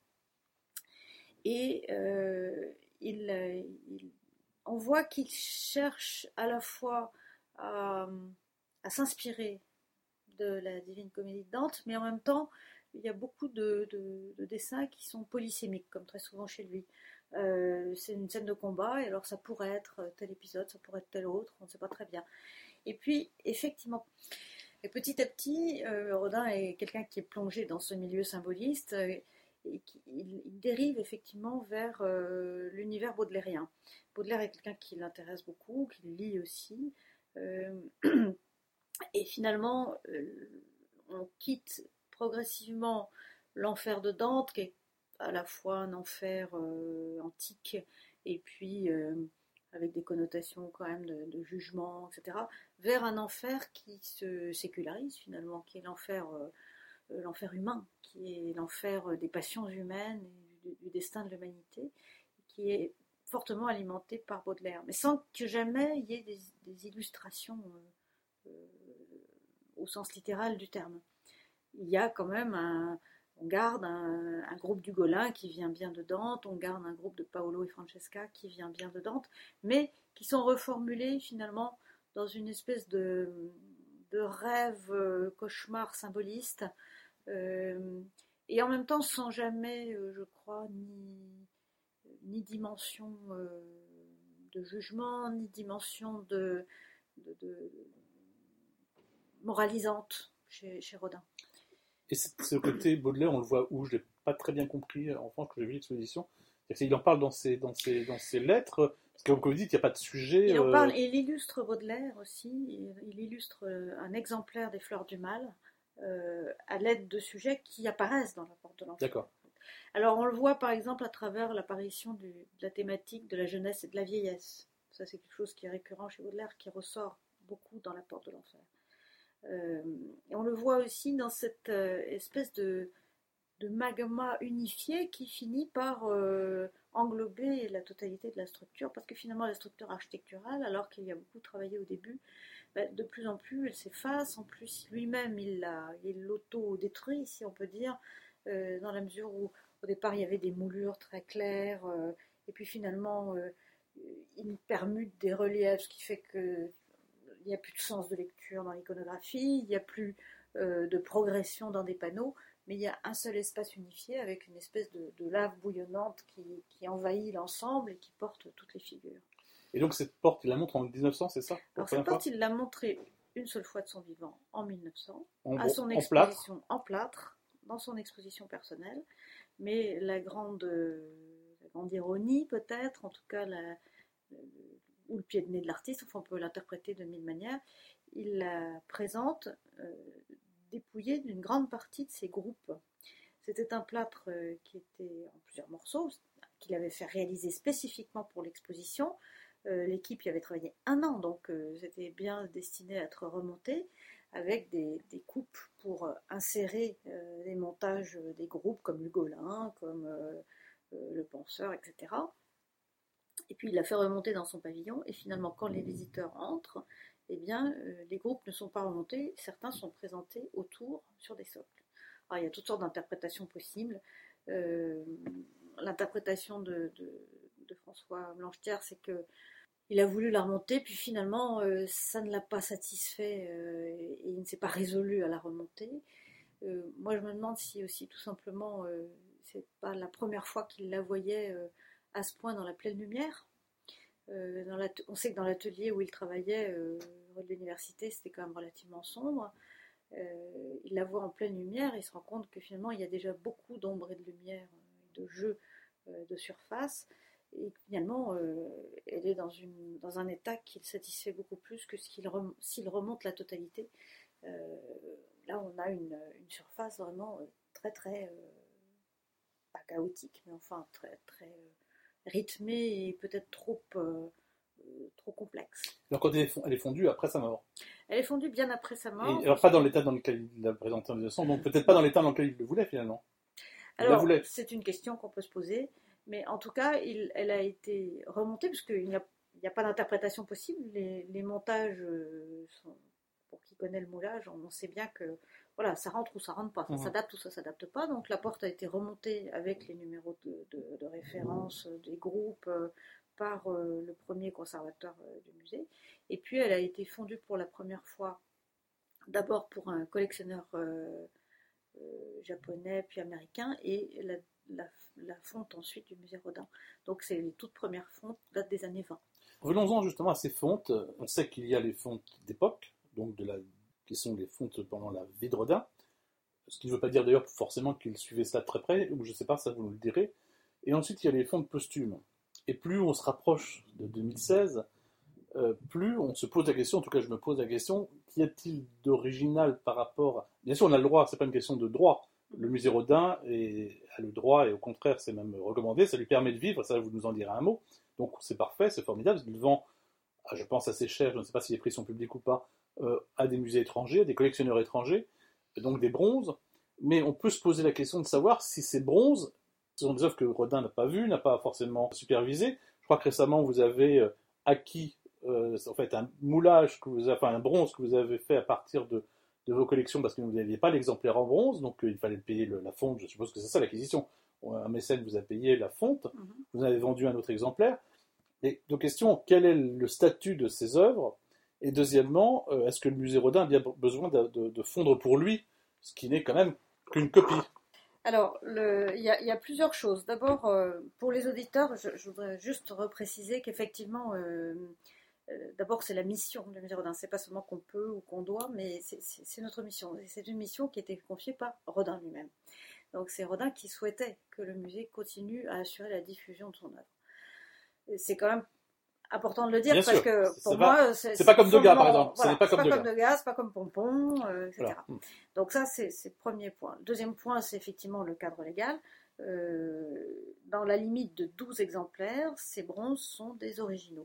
Et euh, Il, il, on voit qu'il cherche à la fois à, à s'inspirer de la Divine Comédie de Dante, mais en même temps, il y a beaucoup de, de, de dessins qui sont polysémiques, comme très souvent chez lui. Euh, c'est une scène de combat, et alors ça pourrait être tel épisode, ça pourrait être tel autre, on ne sait pas très bien. Et puis, effectivement, et petit à petit, euh, Rodin est quelqu'un qui est plongé dans ce milieu symboliste, euh, et qui il, il dérive effectivement vers euh, l'univers baudelairien. Baudelaire est quelqu'un qui l'intéresse beaucoup, qui lit aussi, euh, et finalement euh, on quitte progressivement l'enfer de Dante, qui est à la fois un enfer euh, antique et puis euh, avec des connotations quand même de, de jugement, et cetera, vers un enfer qui se sécularise finalement, qui est l'enfer, euh, l'enfer humain, qui est l'enfer des passions humaines et du, du destin de l'humanité, qui est fortement alimenté par Baudelaire, mais sans que jamais il y ait des, des illustrations euh, euh, au sens littéral du terme. Il y a quand même un... On garde un, un groupe d'Ugolin qui vient bien de Dante, on garde un groupe de Paolo et Francesca qui vient bien de Dante, mais qui sont reformulés finalement dans une espèce de, de rêve euh, cauchemar symboliste, euh, et en même temps sans jamais, euh, je crois, ni, ni dimension euh, de jugement, ni dimension de, de, de moralisante chez, chez Rodin. Et ce côté Baudelaire, on le voit où? Je l'ai pas très bien compris en France quand j'ai vu l'exposition. Il en parle dans ses, dans ses, dans ses lettres, parce que comme vous dites, il n'y a pas de sujet. Il en euh... parle, et il illustre Baudelaire aussi, il, il illustre un exemplaire des Fleurs du Mal euh, à l'aide de sujets qui apparaissent dans La Porte de l'Enfer. D'accord. Alors on le voit par exemple à travers l'apparition du, de la thématique de la jeunesse et de la vieillesse. Ça c'est quelque chose qui est récurrent chez Baudelaire, qui ressort beaucoup dans La Porte de l'Enfer. Euh, et on le voit aussi dans cette euh, espèce de, de magma unifié qui finit par euh, englober la totalité de la structure, parce que finalement la structure architecturale, alors qu'il y a beaucoup travaillé au début, ben, de plus en plus elle s'efface. En plus lui-même il, il l'auto-détruit, si on peut dire, euh, dans la mesure où au départ il y avait des moulures très claires, euh, et puis finalement euh, il permute des reliefs, ce qui fait que il n'y a plus de sens de lecture dans l'iconographie, il n'y a plus euh, de progression dans des panneaux, mais il y a un seul espace unifié avec une espèce de, de lave bouillonnante qui, qui envahit l'ensemble et qui porte toutes les figures. Et donc cette porte, il la montre en dix-neuf cents, c'est ça? Alors cette porte, il l'a montrée une seule fois de son vivant, en mille neuf cents, en, à son en exposition plâtre. en plâtre, dans son exposition personnelle, mais la grande, la grande ironie peut-être, en tout cas la... ou le pied de nez de l'artiste, enfin on peut l'interpréter de mille manières, il la présente euh, dépouillée d'une grande partie de ses groupes. C'était un plâtre euh, qui était en plusieurs morceaux, qu'il avait fait réaliser spécifiquement pour l'exposition. Euh, l'équipe y avait travaillé un an, donc euh, c'était bien destiné à être remonté, avec des, des coupes pour euh, insérer euh, les montages des groupes comme Ugolin, comme euh, euh, Le Penseur, et cetera. Et puis il l'a fait remonter dans son pavillon, et finalement quand les visiteurs entrent, eh bien euh, les groupes ne sont pas remontés, certains sont présentés autour sur des socles. Alors il y a toutes sortes d'interprétations possibles. Euh, l'interprétation de, de, de François Blanchetière, c'est que il a voulu la remonter, puis finalement euh, ça ne l'a pas satisfait euh, et il ne s'est pas résolu à la remonter. Euh, moi je me demande si aussi tout simplement euh, c'est pas la première fois qu'il la voyait euh, à ce point dans la pleine lumière. Euh, dans on sait que dans l'atelier où il travaillait, euh, rue de l'université, c'était quand même relativement sombre. Euh, il la voit en pleine lumière et il se rend compte que finalement il y a déjà beaucoup d'ombre et de lumière, euh, de jeu euh, de surface, et finalement euh, elle est dans, une, dans un état qui le satisfait beaucoup plus que s'il rem, s'il remonte la totalité. Euh, là on a une, une surface vraiment très très euh, pas chaotique, mais enfin très très euh, rythmée et peut-être trop, euh, euh, trop complexe. Donc quand elle est, elle est fondue après sa mort. Elle est fondue bien après sa mort. Et alors pas dans l'état dans lequel il l'a présenté en mille neuf cents, donc peut-être pas dans l'état dans lequel il le voulait finalement. Il alors c'est une question qu'on peut se poser, mais en tout cas il, elle a été remontée parce qu'il n'y a, il n'y a pas d'interprétation possible. Les, les montages sont, pour qui connaît le moulage, on sait bien que voilà, ça rentre ou ça rentre pas, ça mmh. s'adapte ou ça s'adapte pas. Donc la porte a été remontée avec les numéros de, de, de référence des groupes euh, par euh, le premier conservateur euh, du musée. Et puis elle a été fondue pour la première fois, d'abord pour un collectionneur euh, euh, japonais puis américain, et la, la, la fonte ensuite du musée Rodin. Donc c'est les toutes premières fontes, datent des années vingt. Revenons-en justement à ces fontes. On sait qu'il y a les fontes d'époque, donc de la qui sont les fontes pendant la vie de Rodin. Ce qui ne veut pas dire d'ailleurs forcément qu'il suivait cela de très près, ou je ne sais pas, ça vous nous le direz. Et ensuite, il y a les fonds posthumes. Et plus on se rapproche de deux mille seize, euh, plus on se pose la question, en tout cas je me pose la question, qu'y a-t-il d'original par rapport... Bien sûr, on a le droit, c'est pas une question de droit. Le musée Rodin est, a le droit, et au contraire, c'est même recommandé, ça lui permet de vivre, ça vous nous en direz un mot. Donc c'est parfait, c'est formidable, il vend, je pense assez cher, je ne sais pas si les prix sont publics ou pas, euh, à des musées étrangers, à des collectionneurs étrangers, donc des bronzes. Mais on peut se poser la question de savoir si ces bronzes ce sont des œuvres que Rodin n'a pas vues, n'a pas forcément supervisées. Je crois que récemment, vous avez euh, acquis euh, en fait, un moulage, que vous avez, enfin un bronze que vous avez fait à partir de, de vos collections parce que vous n'aviez pas l'exemplaire en bronze, donc euh, il fallait payer le, la fonte. Je suppose que c'est ça l'acquisition. Un mécène vous a payé la fonte, mm-hmm. Vous avez vendu un autre exemplaire. Et donc, question, quel est le statut de ces œuvres? Et deuxièmement, euh, est-ce que le musée Rodin a bien besoin de, de, de fondre pour lui, ce qui n'est quand même qu'une copie? Alors, il y, y a plusieurs choses. D'abord, euh, pour les auditeurs, je, je voudrais juste repréciser qu'effectivement, euh, euh, d'abord, c'est la mission du musée Rodin. C'est pas seulement qu'on peut ou qu'on doit, mais c'est notre mission. Et c'est une mission qui a été confiée par Rodin lui-même. Donc, c'est Rodin qui souhaitait que le musée continue à assurer la diffusion de son œuvre. C'est quand même important de le dire. Bien parce sûr. Que pour moi c'est c'est pas comme Degas par exemple, voilà, ce n'est pas, pas comme, comme Degas, c'est pas comme Pompon, euh, et cetera. Voilà. Donc ça c'est le premier point. Deuxième point, c'est effectivement le cadre légal. Euh, dans la limite de douze exemplaires, ces bronzes sont des originaux.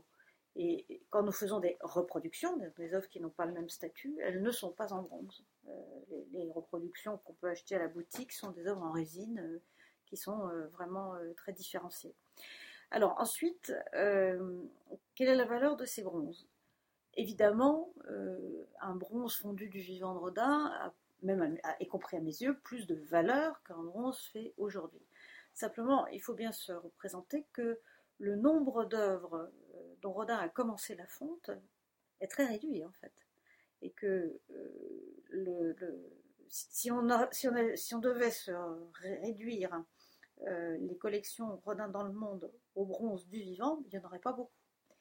Et quand nous faisons des reproductions, des œuvres qui n'ont pas le même statut, elles ne sont pas en bronze. Euh, les, les reproductions qu'on peut acheter à la boutique sont des œuvres en résine euh, qui sont euh, vraiment euh, très différenciées. Alors ensuite, euh, quelle est la valeur de ces bronzes? Évidemment, euh, un bronze fondu du vivant de Rodin a, même à, y compris à mes yeux, plus de valeur qu'un bronze fait aujourd'hui. Simplement, il faut bien se représenter que le nombre d'œuvres dont Rodin a commencé la fonte est très réduit en fait. Et que euh, le, le, si, on a, si, on a, si on devait se réduire Euh, les collections Rodin dans le monde au bronze du vivant, il n'y en aurait pas beaucoup.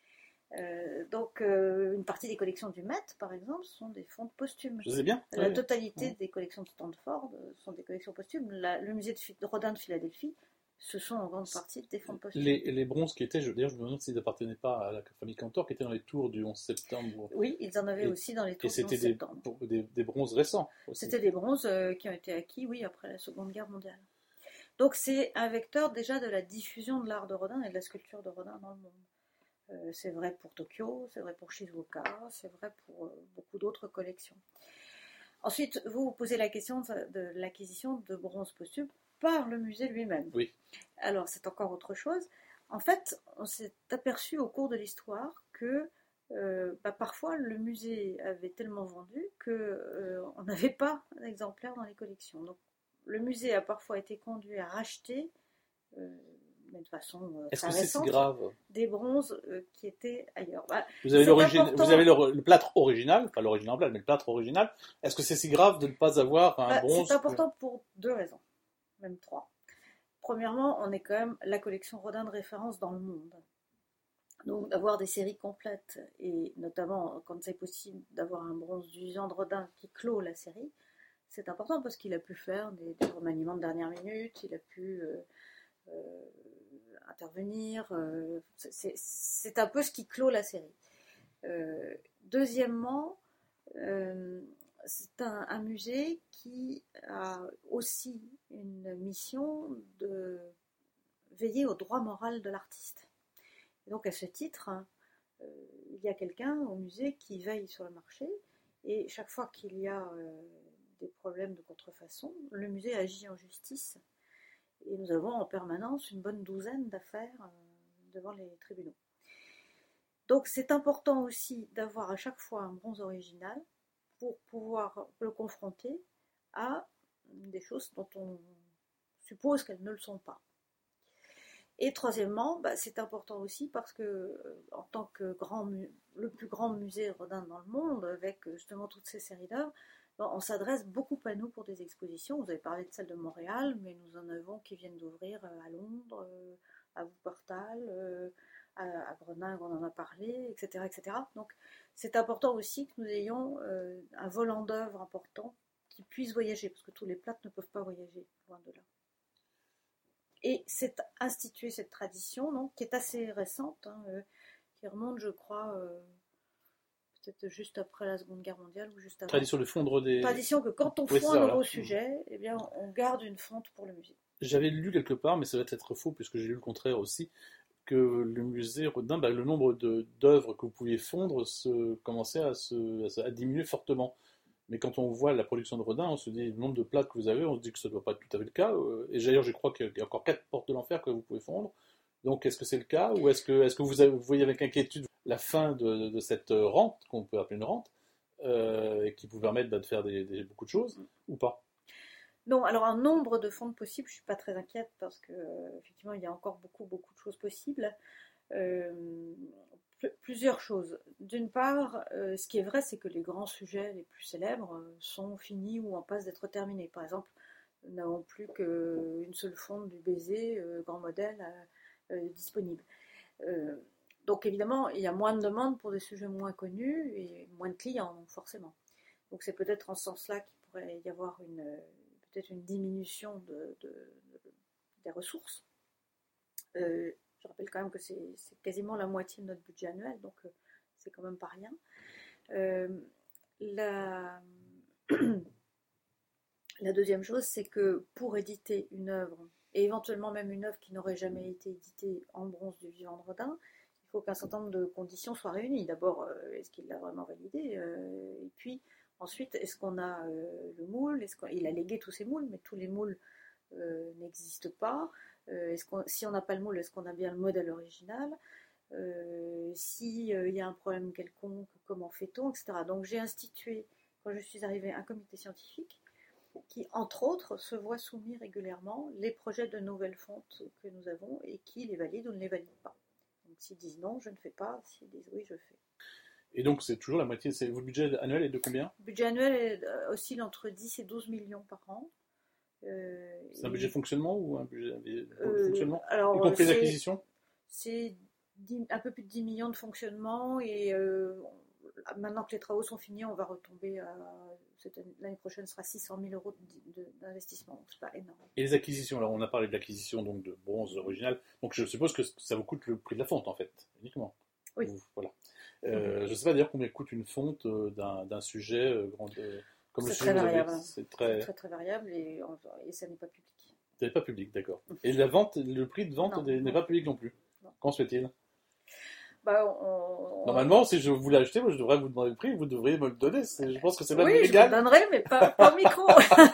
Euh, donc, euh, une partie des collections du Met, par exemple, sont des fonds posthumes. Je sais bien. La oui. totalité oui. des collections de Stanford sont des collections posthumes. La, le musée de, de Rodin de Philadelphie, ce sont en grande partie des fonds posthumes. Les, les bronzes qui étaient, d'ailleurs, je me demande s'ils n'appartenaient pas à la famille Cantor, qui étaient dans les tours du onze septembre. Oui, ils en avaient et, aussi dans les tours du onze septembre. Et c'était des, des, des bronzes récents. C'était des bronzes euh, qui ont été acquis, oui, après la Seconde Guerre mondiale. Donc c'est un vecteur déjà de la diffusion de l'art de Rodin et de la sculpture de Rodin dans le monde. Euh, c'est vrai pour Tokyo, c'est vrai pour Shizuoka, c'est vrai pour euh, beaucoup d'autres collections. Ensuite, vous vous posez la question de, de l'acquisition de bronze posthume par le musée lui-même. Oui. Alors c'est encore autre chose. En fait, on s'est aperçu au cours de l'histoire que euh, bah, parfois le musée avait tellement vendu qu'on euh, n'avait pas d'exemplaires dans les collections. Donc, le musée a parfois été conduit à racheter, euh, mais de façon euh, Est-ce très que c'est récente, si grave des bronzes euh, qui étaient ailleurs. Bah, vous avez, important... vous avez le, le plâtre original, pas l'original plâtre, mais le plâtre original. Est-ce que c'est si grave de ne pas avoir un bah, bronze? C'est important pour deux raisons, même trois. Premièrement, on est quand même la collection Rodin de référence dans le monde. Donc d'avoir des séries complètes, et notamment quand c'est possible d'avoir un bronze du vivant de Rodin qui clôt la série, c'est important parce qu'il a pu faire des, des remaniements de dernière minute, il a pu euh, euh, intervenir. Euh, c'est un peu ce qui clôt la série. Euh, deuxièmement, euh, c'est un, un musée qui a aussi une mission de veiller au droit moral de l'artiste. Et donc à ce titre, hein, euh, il y a quelqu'un au musée qui veille sur le marché, et chaque fois qu'il y a euh, des problèmes de contrefaçon, le musée agit en justice. Et nous avons en permanence une bonne douzaine d'affaires euh, devant les tribunaux. Donc c'est important aussi d'avoir à chaque fois un bronze original pour pouvoir le confronter à des choses dont on suppose qu'elles ne le sont pas. Et troisièmement, bah, c'est important aussi parce que, euh, en tant que grand, le plus grand musée Rodin dans le monde, avec justement toutes ces séries d'œuvres, bon, on s'adresse beaucoup à nous pour des expositions. Vous avez parlé de celle de Montréal, mais nous en avons qui viennent d'ouvrir à Londres, à Wuppertal, à, à Groningue, on en a parlé, et cetera, et cetera. Donc, c'est important aussi que nous ayons euh, un volant d'œuvres important qui puissent voyager, parce que tous les plâtres ne peuvent pas voyager, loin de là. Et c'est institué cette tradition, donc, qui est assez récente, hein, euh, qui remonte, je crois, euh, peut-être juste après la Seconde Guerre mondiale ou juste avant. Tradition de fondre des... Tradition que quand on oui, fond ça, un nouveau voilà. sujet, eh bien, on garde une fonte pour le musée. J'avais lu quelque part, mais ça va être faux, puisque j'ai lu le contraire aussi, que le musée Rodin, bah, le nombre de, d'œuvres que vous pouviez fondre se, commençait à, se, à, à diminuer fortement. Mais quand on voit la production de Rodin, on se dit le nombre de plats que vous avez, on se dit que ça ne doit pas être tout à fait le cas. Et d'ailleurs, je crois qu'il y a encore quatre portes de l'enfer que vous pouvez fondre. Donc, est-ce que c'est le cas, ou est-ce que, est-ce que vous, avez, vous voyez avec inquiétude la fin de, de cette rente, qu'on peut appeler une rente, euh, et qui vous permet de faire des, des, beaucoup de choses, ou pas? Non, alors un nombre de fontes possibles, je ne suis pas très inquiète parce que euh, effectivement il y a encore beaucoup beaucoup de choses possibles. Euh, pl- plusieurs choses. D'une part, euh, ce qui est vrai, c'est que les grands sujets les plus célèbres euh, sont finis ou en passe d'être terminés. Par exemple, nous n'avons plus qu'une seule fonte du baiser, euh, grand modèle, euh, euh, disponible. Euh, donc évidemment, il y a moins de demandes pour des sujets moins connus et moins de clients, forcément. Donc c'est peut-être en ce sens-là qu'il pourrait y avoir une peut-être une diminution de, de, de, des ressources. Euh, je rappelle quand même que c'est, c'est quasiment la moitié de notre budget annuel, donc euh, c'est quand même pas rien. Euh, la, la deuxième chose, c'est que pour éditer une œuvre, et éventuellement même une œuvre qui n'aurait jamais été éditée en bronze du vivant de Rodin, il faut qu'un certain nombre de conditions soient réunies. D'abord, euh, est-ce qu'il l'a vraiment validé euh, et puis, ensuite, est-ce qu'on a euh, le moule? Est-ce qu'il a légué tous ses moules, mais tous les moules euh, n'existent pas. Euh, est-ce qu'on, si on n'a pas le moule, est-ce qu'on a bien le modèle original? euh, S'il euh, y a un problème quelconque, comment fait-on, et cetera. Donc j'ai institué, quand je suis arrivée, un comité scientifique qui, entre autres, se voit soumis régulièrement les projets de nouvelles fontes que nous avons et qui les valide ou ne les valide pas. Donc s'ils disent non, je ne fais pas. S'ils disent oui, je fais. Et donc, c'est toujours la moitié. C'est, votre budget annuel est de combien? Le budget annuel euh, oscille entre dix et douze millions par an. Euh, c'est un et, budget fonctionnement ou un budget de euh, fonctionnement alors, y compris c'est, l'acquisition? C'est dix, un peu plus de dix millions de fonctionnement et euh, maintenant que les travaux sont finis, on va retomber à. Cette année, l'année prochaine sera six cent mille euros de, de, d'investissement, donc c'est pas énorme. Et les acquisitions, alors on a parlé de l'acquisition donc de bronze original, donc je suppose que ça vous coûte le prix de la fonte en fait, uniquement. Oui. Vous, voilà. Euh, mm-hmm. Je ne sais pas d'ailleurs combien coûte une fonte d'un, d'un sujet euh, grand, euh, comme c'est le très variable. Avez, c'est, très... c'est très très variable et, et ça n'est pas public. Ça n'est pas public, d'accord. Et la vente, le prix de vente non, n'est non. pas public non plus. Non. Qu'en se fait-il? Bah, on... Normalement, si je voulais acheter, moi, je devrais vous demander le prix, vous devriez me le donner. C'est, je pense que c'est même oui, illégal. Oui, je vous le donnerai, mais pas, pas au micro.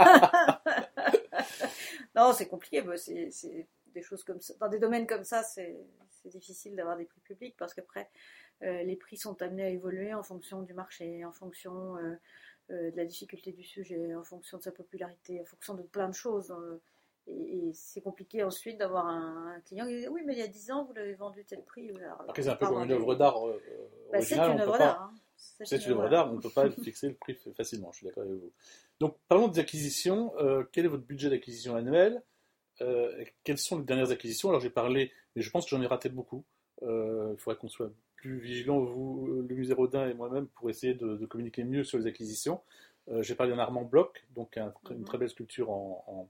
Non, c'est compliqué. Bah, c'est, c'est des choses comme ça. Dans des domaines comme ça, c'est, c'est difficile d'avoir des prix publics parce qu'après, euh, les prix sont amenés à évoluer en fonction du marché, en fonction euh, euh, de la difficulté du sujet, en fonction de sa popularité, en fonction de plein de choses. Euh, Et, et c'est compliqué ensuite d'avoir un, un client qui dit oui mais il y a dix ans vous l'avez vendu tel prix. Alors, Après c'est un peu comme une œuvre d'art euh, bah, originale. C'est une œuvre d'art. Hein. C'est, c'est une œuvre d'art, on ne peut pas fixer le prix facilement, je suis d'accord avec vous. Donc parlons des acquisitions. Euh, quel est votre budget d'acquisition annuel? euh, Quelles sont les dernières acquisitions? Alors j'ai parlé, mais je pense que j'en ai raté beaucoup. Euh, il faudrait qu'on soit plus vigilants, vous, le musée Rodin et moi-même, pour essayer de, de communiquer mieux sur les acquisitions. Euh, j'ai parlé d'un Armand Bloch, donc un, mm-hmm. une très belle sculpture en, en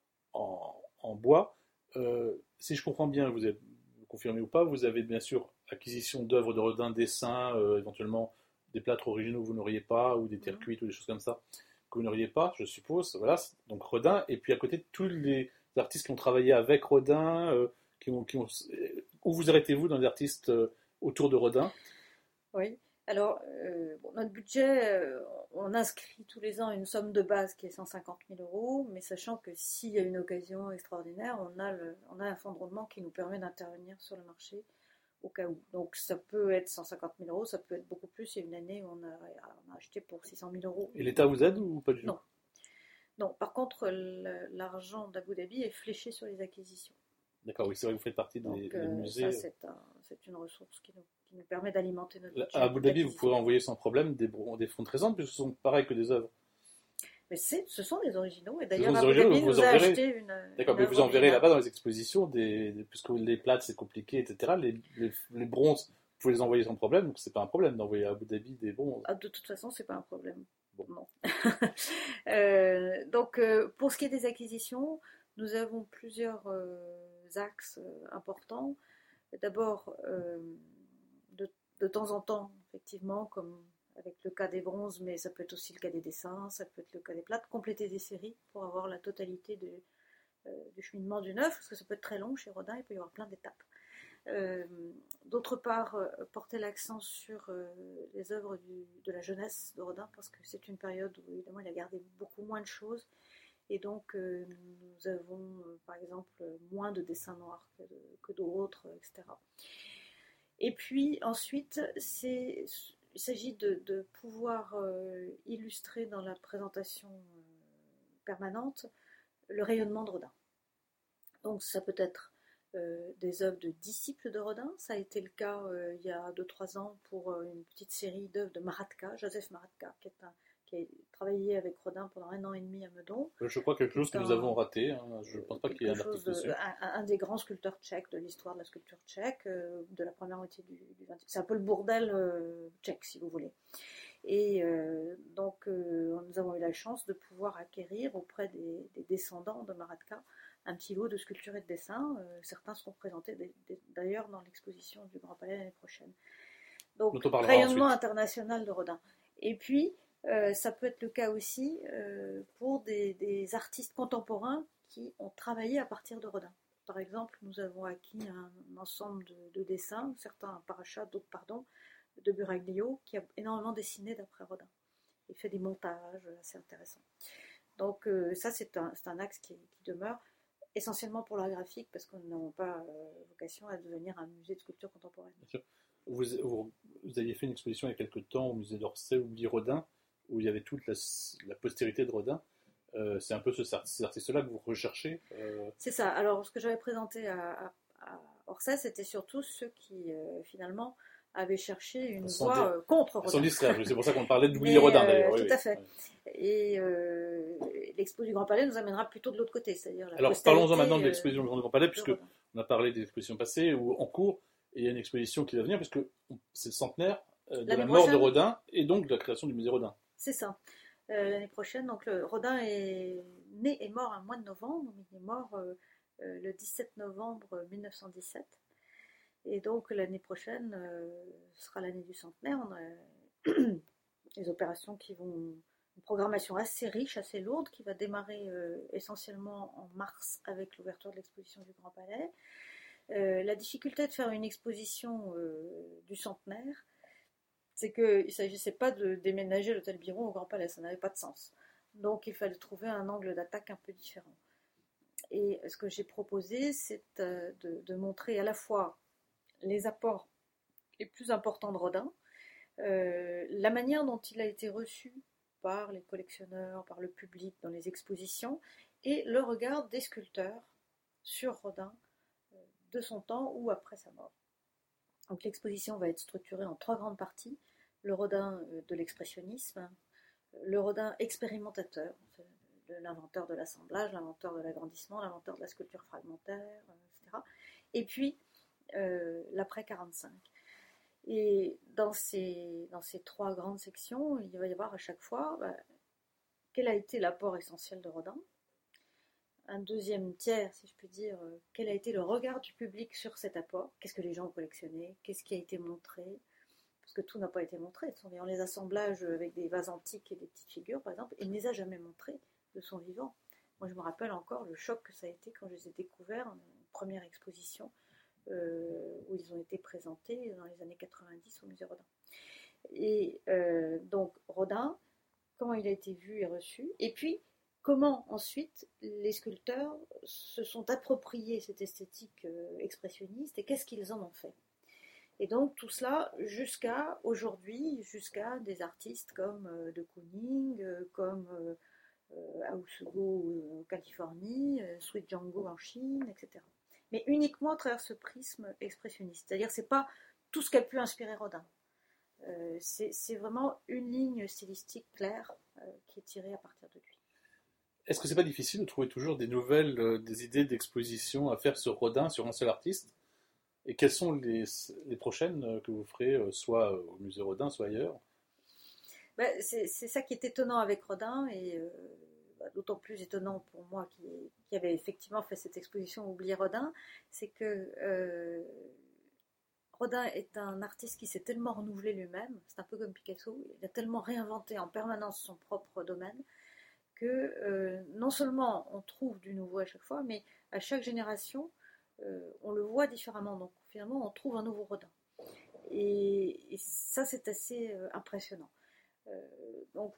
En, en bois. Euh, si je comprends bien, vous êtes vous confirmez ou pas, vous avez bien sûr acquisition d'œuvres de Rodin, dessins, euh, éventuellement des plâtres originaux que vous n'auriez pas, ou des terres cuites, ou des choses comme ça, que vous n'auriez pas, je suppose. Voilà, donc Rodin, et puis à côté, tous les artistes qui ont travaillé avec Rodin, euh, qui ont, qui ont, où vous arrêtez-vous dans les artistes euh, autour de Rodin? Oui. Alors, euh, bon, notre budget, euh, on inscrit tous les ans une somme de base qui est cent cinquante mille euros, mais sachant que s'il y a une occasion extraordinaire, on a, le, on a un fonds de roulement qui nous permet d'intervenir sur le marché au cas où. Donc ça peut être cent cinquante mille euros, ça peut être beaucoup plus. Il y a une année où on a, on a acheté pour six cent mille euros. Et l'État vous aide ou pas du tout? Non. Non. Par contre, l'argent d'Abu Dhabi est fléché sur les acquisitions. D'accord, oui, c'est vrai que vous faites partie des, Donc, des euh, musées. Ça, c'est, un, c'est une ressource qui nous, qui nous permet d'alimenter notre budget. À Abu Dhabi, vous pouvez envoyer sans problème des, des fonds très simples, puisque ce sont pareils que des œuvres. Mais c'est, ce sont des originaux, et d'ailleurs Abu Dhabi nous enverrez, a acheté une. D'accord, une mais vous enverrez là-bas dans les expositions, des, des, puisque les plâtres c'est compliqué, et cetera. Les, les, les bronzes, vous pouvez les envoyer sans problème, donc c'est pas un problème d'envoyer à Abu Dhabi des bronzes. Ah, de toute façon, c'est pas un problème. Bon. Non. euh, donc, euh, pour ce qui est des acquisitions, nous avons plusieurs euh, axes euh, importants. D'abord, euh, de, de temps en temps, effectivement, comme avec le cas des bronzes, mais ça peut être aussi le cas des dessins, ça peut être le cas des plates, compléter des séries pour avoir la totalité de, euh, du cheminement d'une œuvre, parce que ça peut être très long chez Rodin, il peut y avoir plein d'étapes. Euh, d'autre part, euh, porter l'accent sur euh, les œuvres du, de la jeunesse de Rodin, parce que c'est une période où évidemment il a gardé beaucoup moins de choses, et donc euh, nous avons euh, par exemple moins de dessins noirs que, de, que d'autres, et cetera. Et puis ensuite, c'est, il s'agit de, de pouvoir euh, illustrer dans la présentation euh, permanente le rayonnement de Rodin. Donc ça peut être euh, des œuvres de disciples de Rodin, ça a été le cas euh, il y a deux trois ans pour euh, une petite série d'œuvres de Maratka, Joseph Maratka, qui, est un, qui a travaillé avec Rodin pendant un an et demi à Meudon. Je crois quelque chose que un, nous avons raté, hein. Je ne pense pas qu'il y ait un article de, dessus. Un, un des grands sculpteurs tchèques de l'histoire de la sculpture tchèque, euh, de la première moitié du, du vingtième. C'est un peu le bordel euh, tchèque, si vous voulez. Et euh, donc, euh, nous avons eu la chance de pouvoir acquérir auprès des, des descendants de Maratka un petit lot de sculptures et de dessins. Euh, certains seront présentés d'ailleurs dans l'exposition du Grand Palais l'année prochaine. Donc, rayonnement ensuite. International de Rodin. Et puis, euh, ça peut être le cas aussi euh, pour des, des artistes contemporains qui ont travaillé à partir de Rodin. Par exemple, nous avons acquis un, un ensemble de, de dessins, certains par achat, d'autres pardon, de Buraglio, qui a énormément dessiné d'après Rodin. Il fait des montages assez intéressants. Donc euh, ça, c'est un, c'est un axe qui, qui demeure, essentiellement pour l'art graphique, parce que nous n'avons pas euh, vocation à devenir un musée de sculpture contemporaine. Bien sûr. Vous, vous, vous aviez fait une exposition il y a quelques temps au musée d'Orsay, Oublie Rodin, où il y avait toute la, la postérité de Rodin. Euh, c'est un peu ce, ces artistes-là que vous recherchez euh... C'est ça. Alors, ce que j'avais présenté à, à, à Orsay, c'était surtout ceux qui, euh, finalement, avaient cherché une sans voie dé... euh, contre Rodin. Sans distraire, c'est pour ça qu'on parlait d'Oublie Rodin, d'ailleurs. Euh, tout oui, à fait. Oui. Et euh, l'expo du Grand Palais nous amènera plutôt de l'autre côté, c'est-à-dire la Alors, parlons-en maintenant de l'exposition du Grand Palais, puisque on a parlé des expositions passées ou en cours, et il y a une exposition qui va venir, puisque c'est le centenaire euh, de la mort prochaine. de Rodin, et donc de la création du musée Rodin. C'est ça. Euh, l'année prochaine, donc le, Rodin est né et mort un mois de novembre, il est mort euh, euh, le dix-sept novembre mille neuf cent dix-sept, et donc l'année prochaine euh, sera l'année du centenaire. On a les opérations qui vont, une programmation assez riche, assez lourde, qui va démarrer euh, essentiellement en mars avec l'ouverture de l'exposition du Grand Palais. Euh, la difficulté de faire une exposition euh, du centenaire, c'est qu'il ne s'agissait pas de déménager l'hôtel Biron au Grand Palais, ça n'avait pas de sens. Donc il fallait trouver un angle d'attaque un peu différent. Et ce que j'ai proposé, c'est de, de montrer à la fois les apports les plus importants de Rodin, euh, la manière dont il a été reçu par les collectionneurs, par le public dans les expositions, et le regard des sculpteurs sur Rodin euh, de son temps ou après sa mort. Donc l'exposition va être structurée en trois grandes parties. Le Rodin de l'expressionnisme, le Rodin expérimentateur, l'inventeur de l'assemblage, l'inventeur de l'agrandissement, l'inventeur de la sculpture fragmentaire, et cetera. Et puis euh, l'après quarante-cinq. Et dans ces, dans ces trois grandes sections, il va y avoir à chaque fois bah, quel a été l'apport essentiel de Rodin. Un deuxième tiers, si je puis dire, euh, quel a été le regard du public sur cet apport, qu'est-ce que les gens ont collectionné, qu'est-ce qui a été montré, parce que tout n'a pas été montré. Dans les assemblages avec des vases antiques et des petites figures, par exemple, il ne les a jamais montrés de son vivant. Moi, je me rappelle encore le choc que ça a été quand je les ai découverts en première exposition, euh, où ils ont été présentés dans les années quatre-vingt-dix au musée Rodin. Et euh, donc, Rodin, comment il a été vu et reçu, et puis comment ensuite les sculpteurs se sont appropriés cette esthétique euh, expressionniste et qu'est-ce qu'ils en ont fait. Et donc tout cela jusqu'à aujourd'hui, jusqu'à des artistes comme euh, de Kooning, euh, comme euh, euh, Aosugo en Californie, euh, Sweet Django en Chine, et cetera. Mais uniquement à travers ce prisme expressionniste. C'est-à-dire que ce n'est pas tout ce qu'a pu inspirer Rodin. Euh, c'est, c'est vraiment une ligne stylistique claire euh, qui est tirée à partir de lui. Est-ce que c'est pas difficile de trouver toujours des nouvelles, euh, des idées d'exposition à faire sur Rodin, sur un seul artiste? Et quelles sont les, les prochaines que vous ferez, euh, soit au musée Rodin, soit ailleurs? Ben, c'est, c'est ça qui est étonnant avec Rodin, et euh, d'autant plus étonnant pour moi qui, qui avait effectivement fait cette exposition Oublier Rodin, c'est que euh, Rodin est un artiste qui s'est tellement renouvelé lui-même, c'est un peu comme Picasso, il a tellement réinventé en permanence son propre domaine que euh, non seulement on trouve du nouveau à chaque fois, mais à chaque génération, euh, on le voit différemment. Donc finalement, on trouve un nouveau Rodin. Et, et ça, c'est assez euh, impressionnant. Euh, donc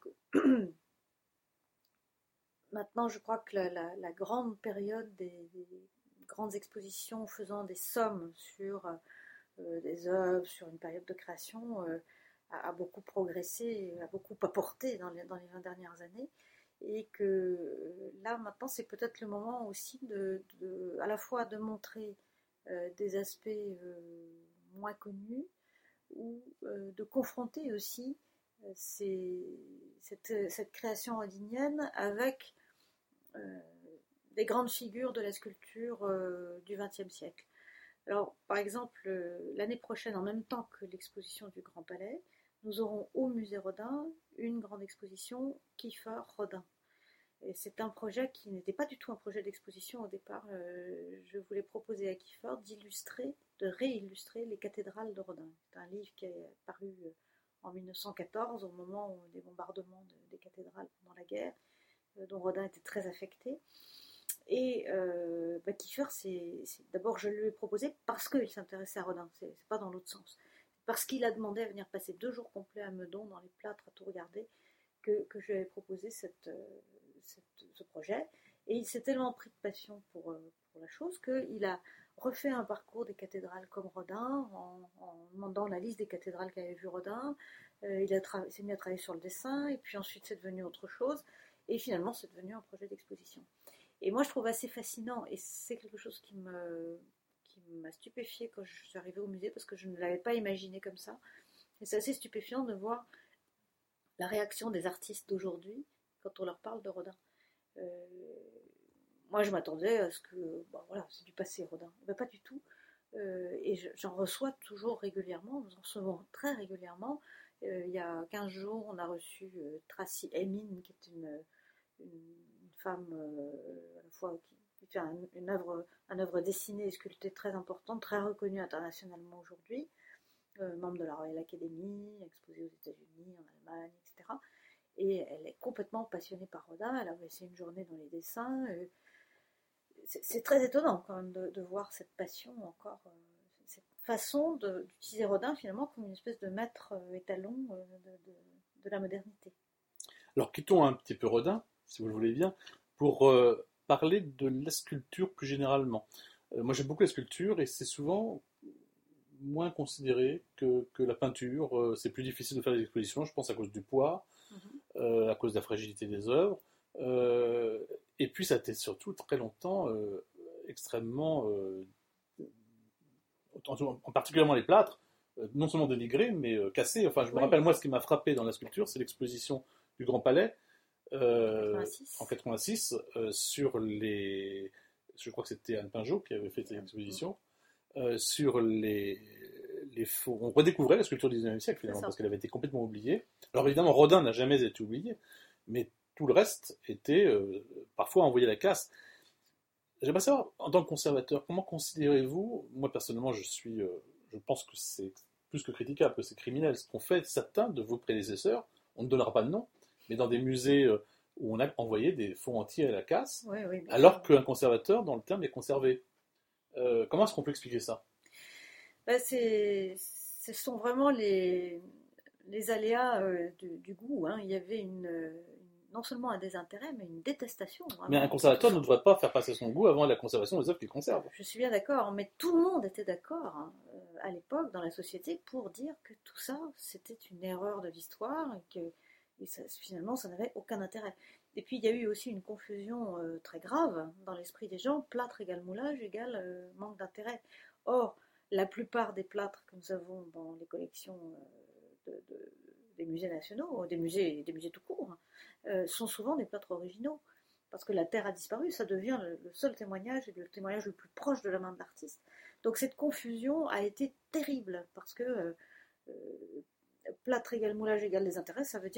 maintenant, je crois que la, la, la grande période des, des grandes expositions faisant des sommes sur euh, des œuvres, sur une période de création, euh, a, a beaucoup progressé, a beaucoup apporté dans les, dans les vingt dernières années. Et que euh, là, maintenant, c'est peut-être le moment aussi de, de, à la fois de montrer euh, des aspects euh, moins connus ou euh, de confronter aussi euh, ces, cette, cette création rodinienne avec euh, des grandes figures de la sculpture euh, du vingtième siècle. Alors, par exemple, euh, l'année prochaine, en même temps que l'exposition du Grand Palais, nous aurons au musée Rodin une grande exposition Kiefer-Rodin. Et c'est un projet qui n'était pas du tout un projet d'exposition au départ. Euh, je voulais proposer à Kiefer d'illustrer, de réillustrer les cathédrales de Rodin. C'est un livre qui est paru en mille neuf cent quatorze, au moment des bombardements de, des cathédrales pendant la guerre, euh, dont Rodin était très affecté. Et euh, bah, Kiefer, c'est, c'est, d'abord je lui ai proposé parce qu'il s'intéressait à Rodin, c'est, c'est pas dans l'autre sens. Parce qu'il a demandé à venir passer deux jours complets à Meudon dans les plâtres à tout regarder, que, que je lui avais proposé cette, euh, cette, ce projet. Et il s'est tellement pris de passion pour, euh, pour la chose qu'il a refait un parcours des cathédrales comme Rodin, en, en demandant la liste des cathédrales qu'avait vu Rodin. Euh, il a tra- s'est mis à travailler sur le dessin, et puis ensuite c'est devenu autre chose. Et finalement, c'est devenu un projet d'exposition. Et moi, je trouve assez fascinant, et c'est quelque chose qui, me, qui m'a stupéfiée quand je suis arrivée au musée, parce que je ne l'avais pas imaginé comme ça. Et c'est assez stupéfiant de voir la réaction des artistes d'aujourd'hui quand on leur parle de Rodin. Euh, moi, je m'attendais à ce que, bon, voilà, c'est du passé, Rodin. Mais pas du tout. Euh, et je, j'en reçois toujours régulièrement, nous en recevons très régulièrement. Euh, il y a quinze jours, on a reçu euh, Tracy Emin, qui est une, une, une femme euh, à la fois qui, qui fait un, une œuvre, une œuvre dessinée et sculptée très importante, très reconnue internationalement aujourd'hui, euh, membre de la Royal Academy, exposée aux États-Unis, en Allemagne, et cetera. Et elle est complètement passionnée par Rodin, elle a passé une journée dans les dessins. Euh, c'est, c'est très étonnant quand même de, de voir cette passion encore, euh, cette façon de, d'utiliser Rodin finalement comme une espèce de maître euh, étalon euh, de, de, de la modernité. Alors quittons un petit peu Rodin, si vous le voulez bien, pour euh, parler de la sculpture plus généralement. Euh, moi j'aime beaucoup la sculpture et c'est souvent moins considéré que, que la peinture. Euh, c'est plus difficile de faire des expositions, je pense à cause du poids, mm-hmm. euh, à cause de la fragilité des œuvres. Euh, et puis ça a été surtout très longtemps euh, extrêmement, euh, en, en particulièrement les plâtres, euh, non seulement dénigrés, mais euh, cassés. Enfin, je me oui. rappelle, moi, ce qui m'a frappé dans la sculpture, c'est l'exposition du Grand Palais euh, quatre-vingt-six. En quatre-vingt-six euh, sur les. Je crois que c'était Anne Pinjot qui avait fait cette exposition. Euh, sur les, les faux. On redécouvrait la sculpture du dix-neuvième siècle finalement, parce qu'elle avait été complètement oubliée. Alors évidemment, Rodin n'a jamais été oublié, mais tout le reste était euh, parfois envoyé à la casse. J'aimerais savoir, en tant que conservateur, comment considérez-vous, moi personnellement, je suis, euh, je pense que c'est plus que critiquable, que c'est criminel, ce qu'ont fait certains de vos prédécesseurs, on ne donnera pas de nom, mais dans des musées euh, où on a envoyé des fonds entiers à la casse, oui, oui, alors qu'un conservateur, dans le terme, est conservé. Euh, comment est-ce qu'on peut expliquer ça ? Ben c'est, ce sont vraiment les, les aléas euh, du, du goût. Hein. Il y avait une, une, non seulement un désintérêt, mais une détestation. Mais un conservateur ne devrait pas faire passer son goût avant la conservation des œuvres qu'il conserve. Je suis bien d'accord, mais tout le monde était d'accord hein, à l'époque dans la société pour dire que tout ça, c'était une erreur de l'histoire et que et ça, finalement, ça n'avait aucun intérêt. Et puis, il y a eu aussi une confusion euh, très grave dans l'esprit des gens. Plâtre égale moulage égale euh, manque d'intérêt. Or, la plupart des plâtres que nous avons dans les collections euh, de, de, des musées nationaux, des musées, des musées tout court, euh, sont souvent des plâtres originaux. Parce que la terre a disparu, ça devient le, le seul témoignage, et le témoignage le plus proche de la main de l'artiste. Donc cette confusion a été terrible, parce que euh, plâtre égale moulage égale les intérêts, ça veut dire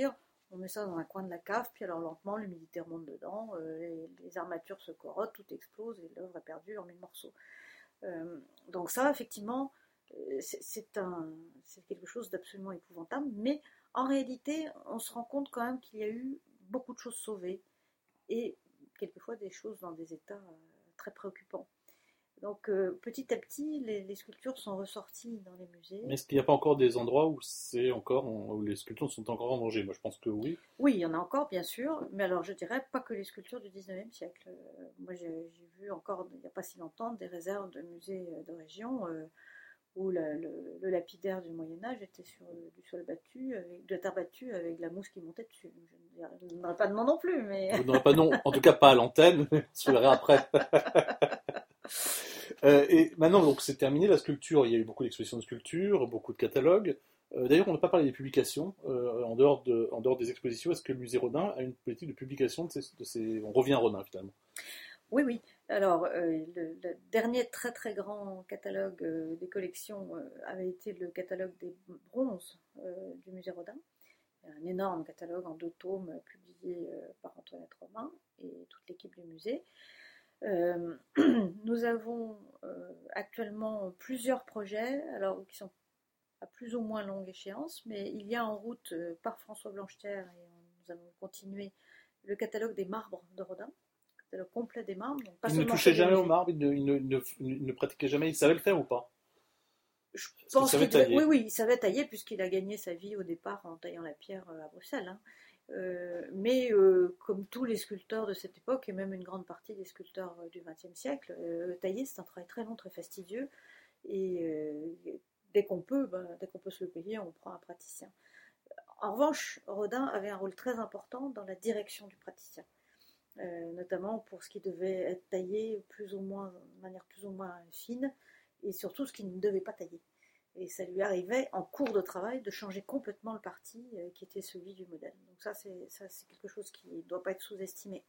on met ça dans un coin de la cave, puis alors lentement l'humidité remonte dedans, euh, les, les armatures se corrodent, tout explose et l'œuvre est perdue en mille morceaux. Euh, donc ça, effectivement, c'est, c'est, un, c'est quelque chose d'absolument épouvantable, mais en réalité, on se rend compte quand même qu'il y a eu beaucoup de choses sauvées et quelquefois des choses dans des états euh, très préoccupants. Donc euh, petit à petit, les, les sculptures sont ressorties dans les musées. Mais est-ce qu'il n'y a pas encore des endroits où, c'est encore, où les sculptures sont encore en danger? Moi, je pense que oui. Oui, il y en a encore, bien sûr, mais alors je dirais pas que les sculptures du dix-neuvième siècle. Euh, moi, j'ai, j'ai vu encore, il n'y a pas si longtemps, des réserves de musées de région euh, où la, le, le lapidaire du Moyen-Âge était sur euh, du sol battu, avec, de la terre battue, avec de la mousse qui montait dessus. Je ne donnerai pas de nom non plus, mais... Vous n'aurez pas de nom, en tout cas pas à l'antenne, on se verra après. Euh, et maintenant, donc, c'est terminé la sculpture. Il y a eu beaucoup d'expositions de sculpture, beaucoup de catalogues. Euh, d'ailleurs, on n'a pas parlé des publications. Euh, en, dehors de, en dehors des expositions, est-ce que le musée Rodin a une politique de publication de ces, de ces... On revient à Rodin, finalement. Oui, oui. Alors, euh, le, le dernier très très grand catalogue euh, des collections euh, avait été le catalogue des bronzes euh, du musée Rodin. Un énorme catalogue en deux tomes publié euh, par Antoinette Romain et toute l'équipe du musée. Euh, nous avons euh, actuellement plusieurs projets, alors qui sont à plus ou moins longue échéance, mais il y a en route euh, par François Blancheterre, et nous allons continuer, le catalogue des marbres de Rodin, le catalogue complet des marbres. Donc pas il ne touchait jamais au marbre, il ne, il, ne, il, ne, il ne pratiquait jamais, il savait le faire ou pas? Je pense qu'il devait, oui, oui, il savait tailler puisqu'il a gagné sa vie au départ en taillant la pierre à Bruxelles. Hein. Euh, mais euh, comme tous les sculpteurs de cette époque, et même une grande partie des sculpteurs du vingtième siècle, euh, tailler c'est un travail très long, très fastidieux. Et euh, dès qu'on peut, ben, dès qu'on peut se le payer, on prend un praticien. En revanche, Rodin avait un rôle très important dans la direction du praticien, euh, notamment pour ce qui devait être taillé plus ou moins, de manière plus ou moins fine, et surtout ce qui ne devait pas tailler. Et ça lui arrivait, en cours de travail, de changer complètement le parti euh, qui était celui du modèle. Donc ça, c'est, ça, c'est quelque chose qui ne doit pas être sous-estimé.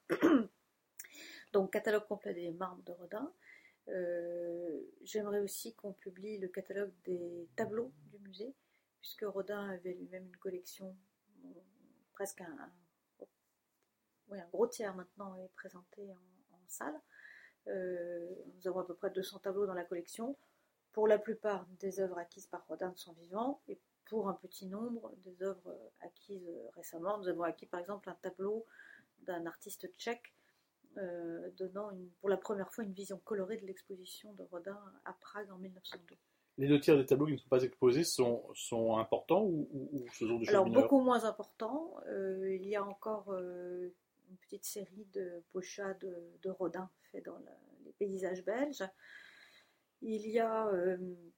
Donc, catalogue complet des marbres de Rodin. Euh, j'aimerais aussi qu'on publie le catalogue des tableaux du musée, puisque Rodin avait lui-même une collection, bon, presque un, un, oui, un gros tiers maintenant est présenté en, en salle. Euh, nous avons à peu près deux cents tableaux dans la collection, pour la plupart des œuvres acquises par Rodin de son vivant, et pour un petit nombre des œuvres acquises récemment. Nous avons acquis par exemple un tableau d'un artiste tchèque euh, donnant une, pour la première fois une vision colorée de l'exposition de Rodin à Prague en mille neuf cent deux. Les deux tiers des tableaux qui ne sont pas exposés sont, sont importants ou, ou, ou ce sont des choses Alors mineures? beaucoup moins importants. Euh, il y a encore euh, une petite série de pochats de, de Rodin faits dans la, les paysages belges. Il y a euh,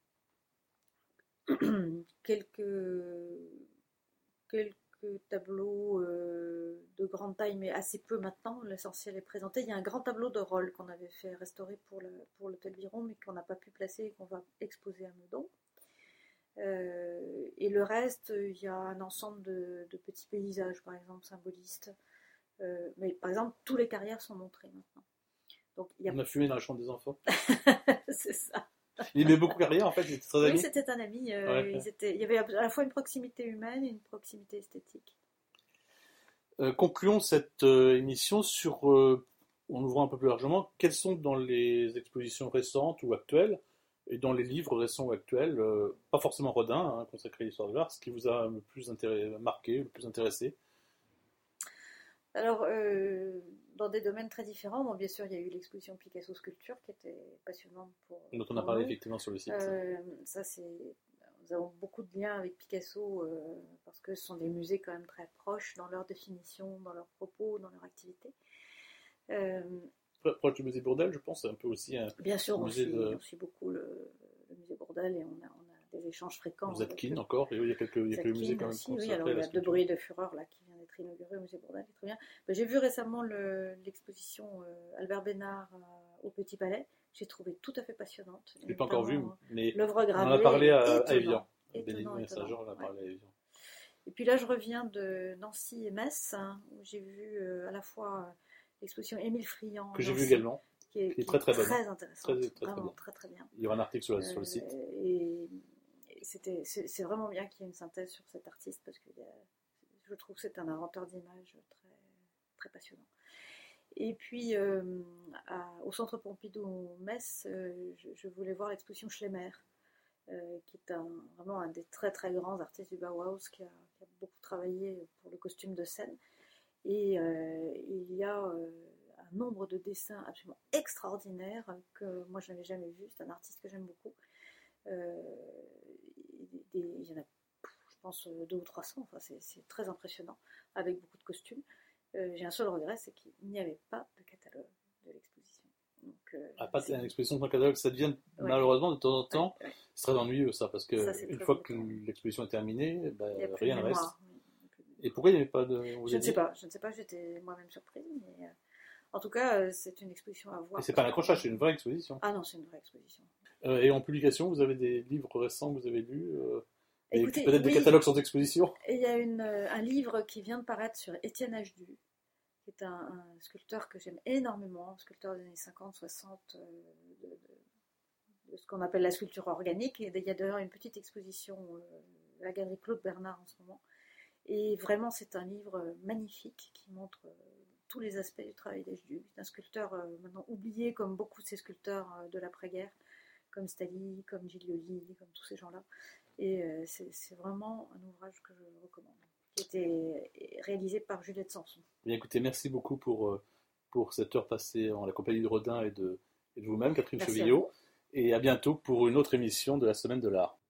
quelques, quelques tableaux euh, de grande taille, mais assez peu maintenant. L'essentiel est présenté. Il y a un grand tableau de Rolle qu'on avait fait restaurer pour, le, pour l'Hôtel Viron, mais qu'on n'a pas pu placer et qu'on va exposer à Meudon. Euh, et le reste, il y a un ensemble de, de petits paysages, par exemple, symbolistes. Euh, mais par exemple, tous les carrières sont montrées maintenant. Donc, il y a... On a fumé dans la chambre des enfants. C'est ça. Il aimait beaucoup Carrière, en fait, il était très ami. Oui, c'était un ami. Euh, ouais. ils étaient... Il y avait à la fois une proximité humaine et une proximité esthétique. Euh, concluons cette euh, émission sur, euh, en ouvrant un peu plus largement, quelles sont dans les expositions récentes ou actuelles, et dans les livres récents ou actuels, euh, pas forcément Rodin, hein, consacré à l'histoire de l'art, ce qui vous a le plus intéressé, marqué, le plus intéressé? Alors, euh, dans des domaines très différents, bon, bien sûr, il y a eu l'exposition Picasso Sculpture qui était passionnante pour. Dont on a parlé nous. Effectivement sur le site. Euh, ça, c'est. Nous avons beaucoup de liens avec Picasso euh, parce que ce sont des musées quand même très proches dans leur définition, dans leurs propos, dans leur activité. Euh, Proche du musée Bourdelle, je pense, c'est un peu aussi un bien sûr, on musée suit, de... on suit beaucoup le, le musée Bourdelle et on a, on a des échanges fréquents. Zatkin le... encore, et il y a quelques, il y a quelques musées quand même. Aussi, oui, alors il y a De Bruy et de Fureur là, qui vient d'être inauguré au musée Bourdelle, très bien. Ben, j'ai vu récemment le, l'exposition euh, Albert Bénard euh, au Petit Palais. J'ai trouvé tout à fait passionnante. Je ne l'ai pas encore vu, mais l'œuvre gravée, on en a parlé à, à Evian. Bénédicte Saint-Jean, on a parlé à Evian. Et puis là, je reviens de Nancy et Metz, hein, où j'ai vu euh, à la fois euh, l'exposition Émile Friand. Que j'ai vu également. Qui est, qui est très très bonne. Très intéressante. Très, très, vraiment, très, très, très bien. Il y aura un article sur, euh, sur le site. Et, et c'était, c'est, c'est vraiment bien qu'il y ait une synthèse sur cet artiste parce qu'il y a je trouve que c'est un inventeur d'images très, très passionnant. Et puis, euh, à, au Centre Pompidou-Metz, euh, je, je voulais voir l'exposition Schlemmer, euh, qui est un, vraiment un des très très grands artistes du Bauhaus, qui a, qui a beaucoup travaillé pour le costume de scène. Et euh, il y a euh, un nombre de dessins absolument extraordinaires que moi je n'avais jamais vu. C'est un artiste que j'aime beaucoup. Euh, des, il y en a, je pense, deux ou trois cents. Enfin, c'est, c'est très impressionnant, avec beaucoup de costumes. Euh, j'ai un seul regret, c'est qu'il n'y avait pas de catalogue de l'exposition. Donc, euh, ah, pas une exposition sans catalogue, ça devient ouais. malheureusement de temps en temps, ouais, ouais. c'est très ennuyeux ça, parce que ça, une fois que l'exposition est terminée, ben, rien ne reste. Et pourquoi il n'y avait pas de... Je ne sais pas, je ne sais pas, j'étais moi-même surprise, mais euh, en tout cas, euh, c'est une exposition à voir. Et c'est pas un accrochage, c'est une vraie exposition. Ah non, c'est une vraie exposition. Euh, et en publication, vous avez des livres récents que vous avez lus euh, et Écoutez, peut-être oui, des catalogues sans exposition. Il y a une, un livre qui vient de paraître sur Étienne Hdu, qui est un, un sculpteur que j'aime énormément, un sculpteur des années cinquante soixante, euh, de, de, de ce qu'on appelle la sculpture organique. Et il y a d'ailleurs une petite exposition euh, à la galerie Claude Bernard en ce moment. Et vraiment, c'est un livre magnifique qui montre euh, tous les aspects du travail d'Hdu. C'est un sculpteur euh, maintenant oublié comme beaucoup de ces sculpteurs euh, de l'après-guerre, comme Stalli, comme Giglioli, comme tous ces gens-là. Et euh, c'est, c'est vraiment un ouvrage que je recommande, qui était réalisé par Juliette Sanson. Bien, écoutez, merci beaucoup pour, pour cette heure passée en la compagnie de Rodin et de, et de vous-même, Catherine Chevilliot. Et à bientôt pour une autre émission de la Semaine de l'Art.